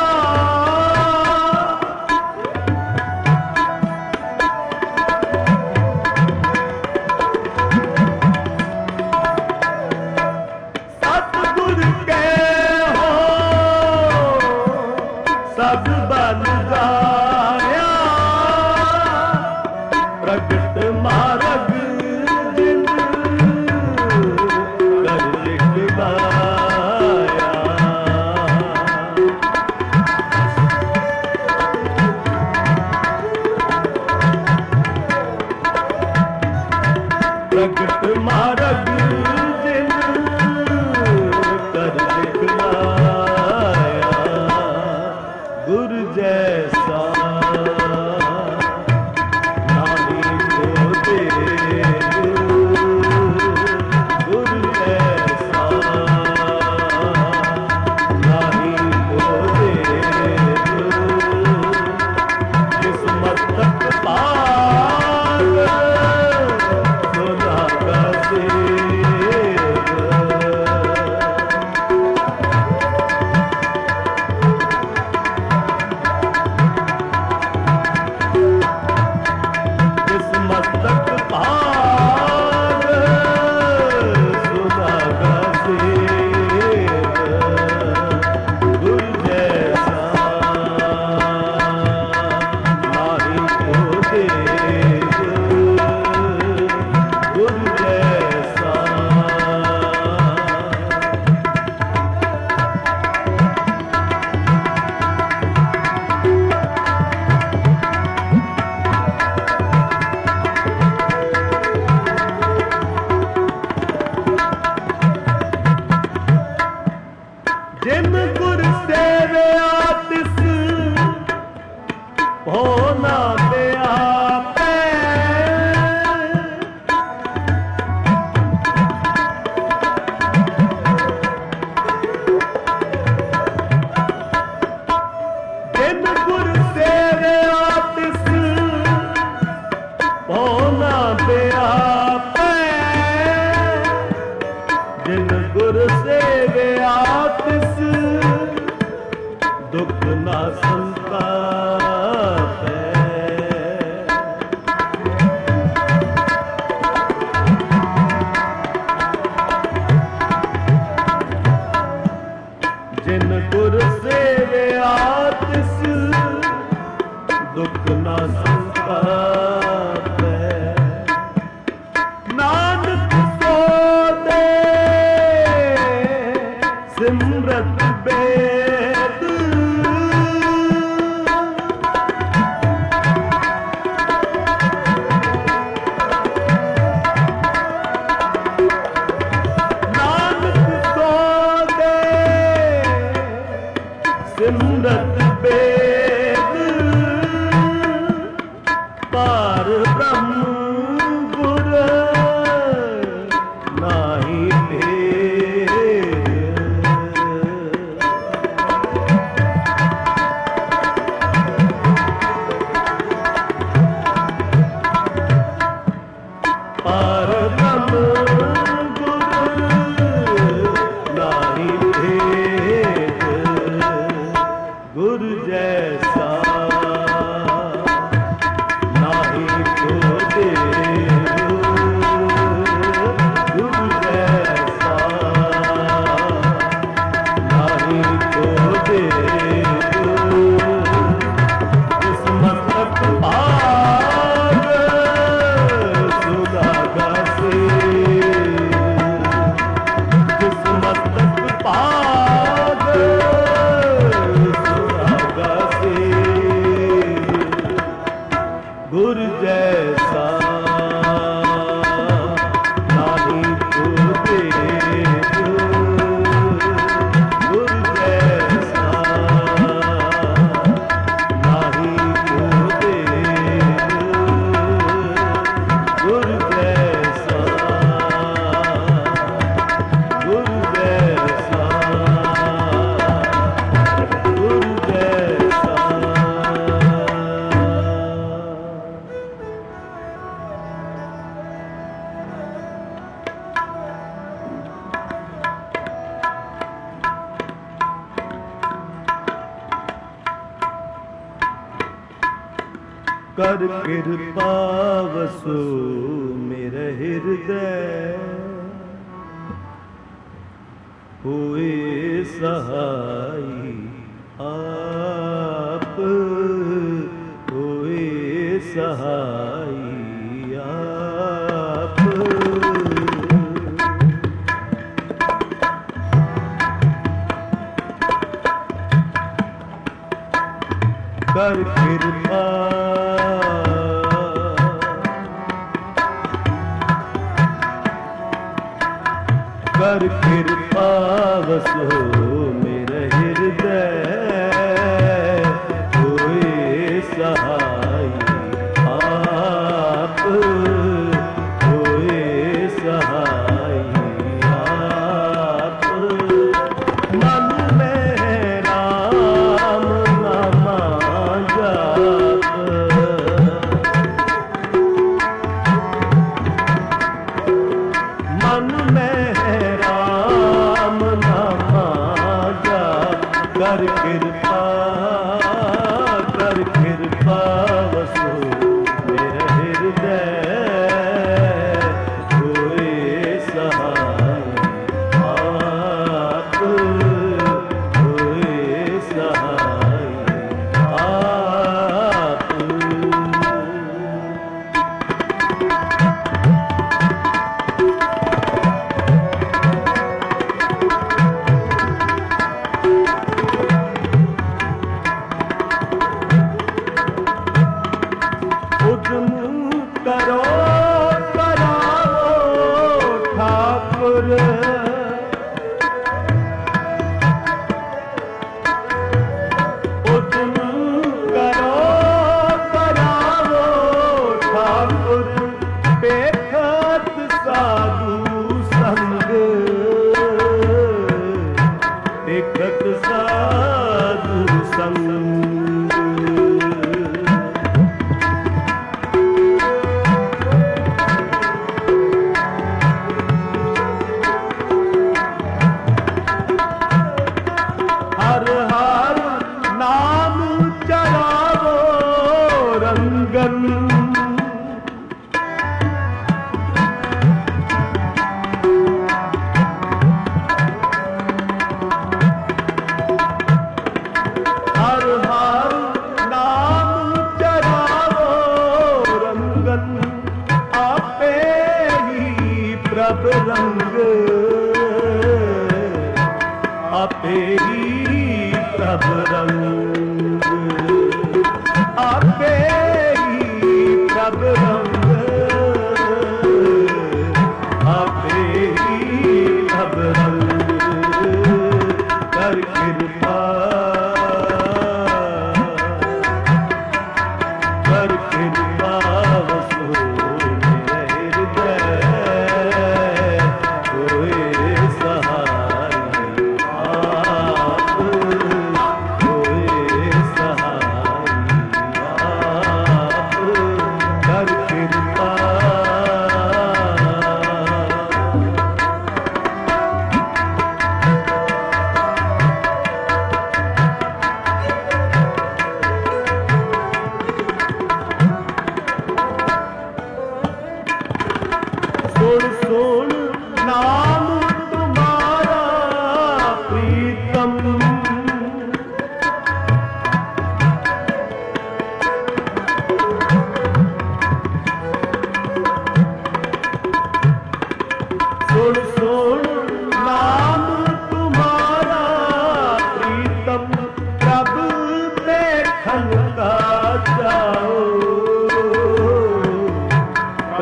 Speaker 1: सतगुर के हो सस बन जाया प्रगट मार्ग जिन कर लिखवाया प्रगट मार्ग जिन कर लिखवाया गुर जैसा नारी को देव गुर जैसा नारी को देव जिस मस्तक पाग सोना का सेव जिस मस्तक पाग सुधा का सेव गुर जैसा नारी को देव गुर जैसा जिन गुर सेवया तिस होना दे आपे जिन गुर सेवया तिस होना दे आपे जिन गुर सेवया तिस दुख ना संताप है दुख ना संतापै। नानक सो दे सिमरत बेद, नानक सो दे सिमरत बेद, पार ब्रह्म गुर नाही भेद। पार ब्रह्म गुर नाही भेद, गुरु जैसा नाही कोई, गुरु जैसा नाही कोई। इस मस्तक भाग सुधागा से, जिस मस्तक भाग सुधागा से, गुरु जैसा नाही कोई, गुरु जैसा नाही कोई, गुरु जैसा, गुरु जैसा, गुरु जैसा। कर कृपा वसो मेरे हृदय, हुए सहाई आप, हुए सहाई आप। कर कृपा कर कृपा वसो मेरे हृदय, हुए सहाई आप, हुए सहाई आप। मन में राम नामा जाप, मन में राम नामा जाप। कर कृपा कर कृपा वसो मेरे हृदय, हुए सहाय आप, हुए सहाय आप।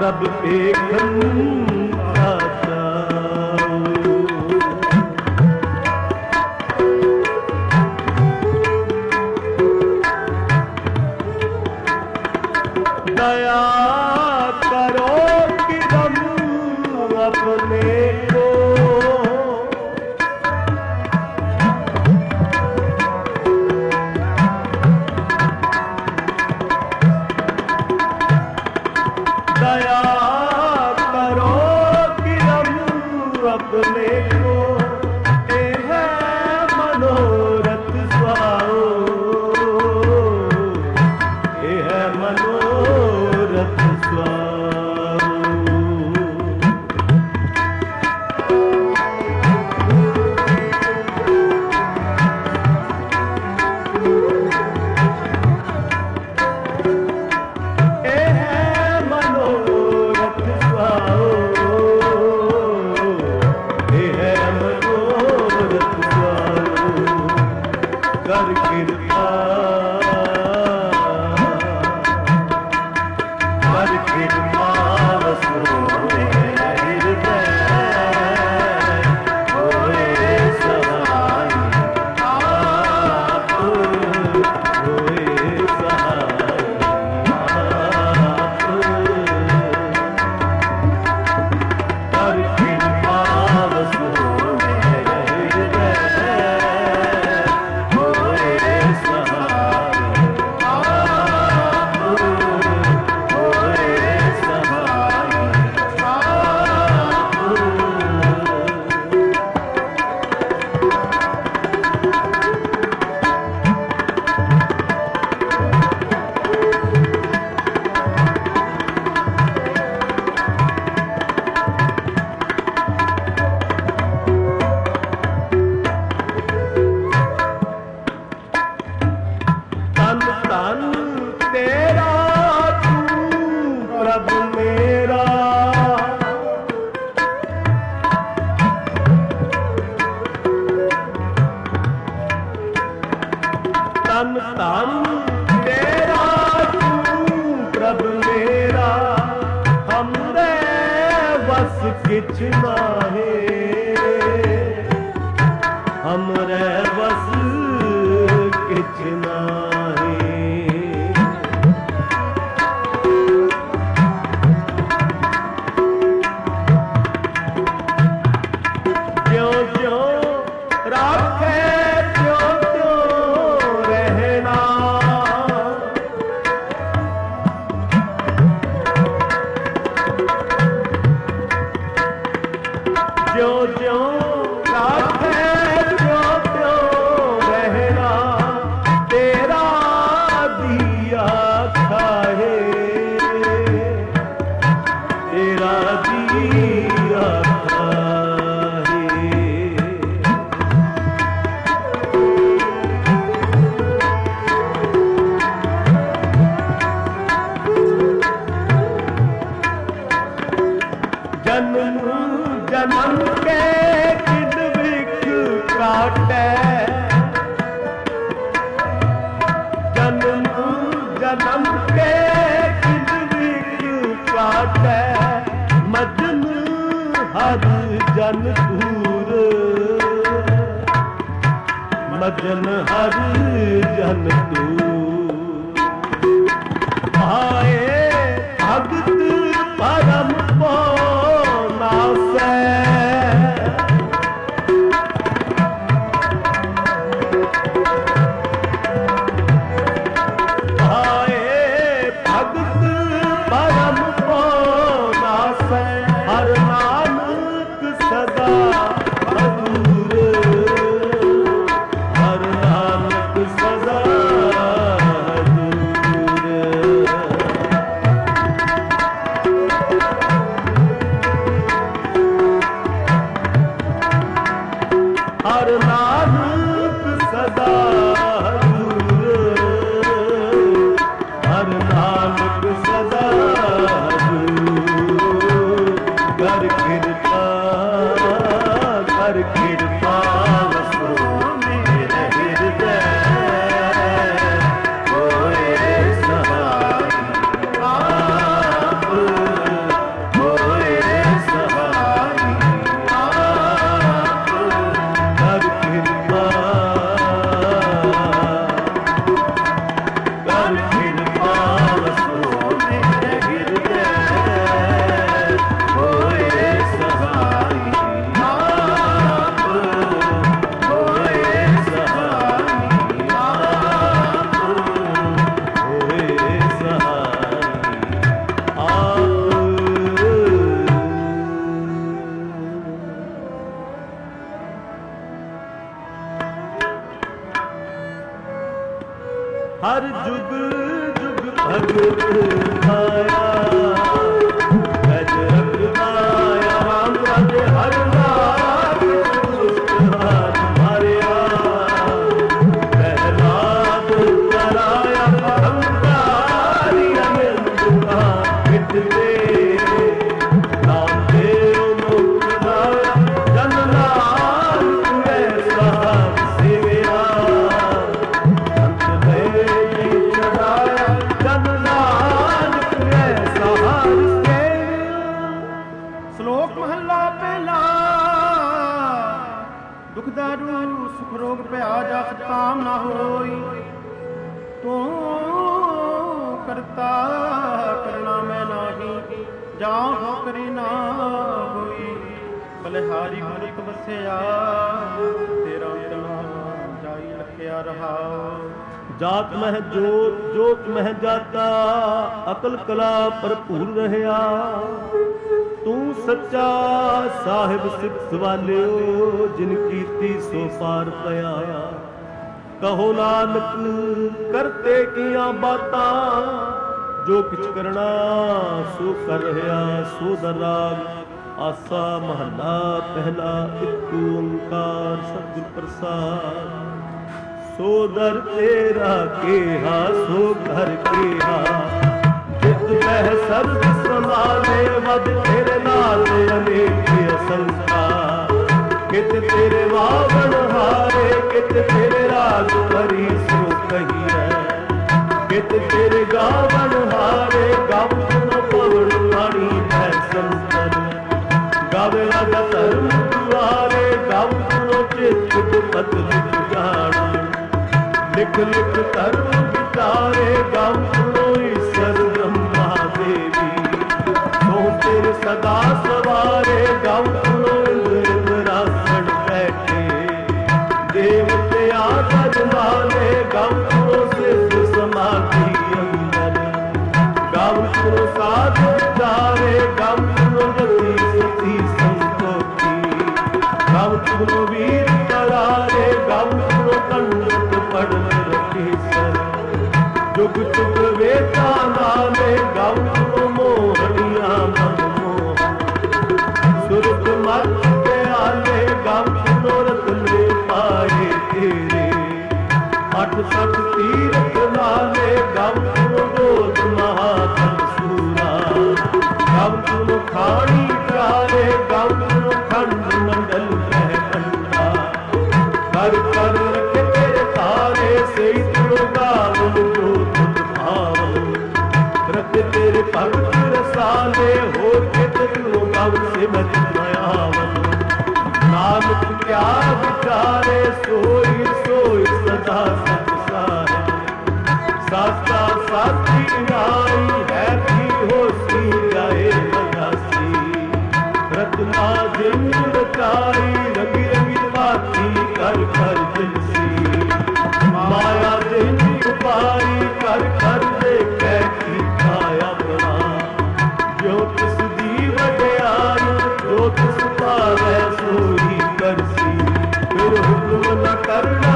Speaker 1: प्रभ एक दया करो कि हम अपने को दया करो कि हम अपने को ए है मनोरथ स्वाओ ए है मनोरथ कर कृपा कर कृपा वसो हृदय होए सहाय आप होए सहाय आप कर कृपा वसो तेरा तू प्रभु मेरा तन तन तेरा तू प्रभु मेरा हमरे बस किछ नाहे हमरे बस किछ नाहे ज्यों ज्यों राखे त्यों त्यों रहना तेरा दिया खाए तेरा दिया खाए जन्म जन्म के किद विख काटे जन्म जन्म के किद विख काटे मजन हर जन दूर मजन हर जन दूर आए भगत परम पो नासे सदा भगत माया गज रखदाया राम राज हर नाथ हाथ मारिया प्रहलाद कराया अहंकारी अनंत मिट दे नाम देव मुक्तदाया जन नानक ऐसा सेविया संत दे चढ़ाया जन नानक ऐसा सेविया।
Speaker 2: श्लोक महला पहला दुख दारू सुख रोग भया जात काम ना होई तू करता करना मैं नाही जा हो करी ना होई बलिहारी गुरत बसिया तेरा अंतना जाई लखिया रहा।
Speaker 1: जात मह जोत जोत मह जाता अकल कला भरपूर रहया तू सच्चा साहिब सिद्ध वालियो जिन कीती सो पार पया। कहो नानक करते किया बातां जो किछ करना सो कर रहा सो दराग। आसा महला पहला एक ओंकार सतगुर प्रसाद सो दर तेरा केहा सो घर केहा जित बह सर्व संभाले वद तेरे नाल अनेक असंख्या कित तेरे वावन हारे कित तेरे राज भरी सो कहिए कित तेरे गावन हारे गाव सुन पवन वाणी है संतर गावे राजा धर्म दुआरे गाव सुनो चित पद लिख जान लिख लिख धर्म विचारे गाव सुनो ईश्वर ब्रह्मा देवी तो तेरे सदा सवारे गाव सुनो इंद्रासन बैठे देवते आदर वाले गाव सुनो सिद्ध समाधि अंदर गाव सुनो साधु विचारे गाव सुनो जति सती संतोषी गाव सुनो वीर करारे गाव सुनो कंठ पढ़ रखे सर जुग जुग वेता नाले गाव सुनो मोहनिया मन मोहन सुरत मत के आले गाव सुनो रत्ने पाए तेरे अठ सठ तीरथ नाले गाव सुनो बोध महाधन सूरा गाव सुनो खानी प्यारे गाव सुनो खंड मंडल कह कंडा कर कर रखे तेरे तारे से तुम गावन जो तुम भाव रख तेरे भक्त रसाले हो के तुम गाव से मत मायावन नानक क्या विचारे सोई सोई सदा सत सारे साता साथी नाई है भी होसी जाए बजासी रत्ना जिन रचाई रंगी रंगी बाती कर कर जिनसी माया जिन उपारी कर कर देखे की काया बना जो तिस दी वड्याई जो तिस पावे सोई करसी फिर हुक्म न करना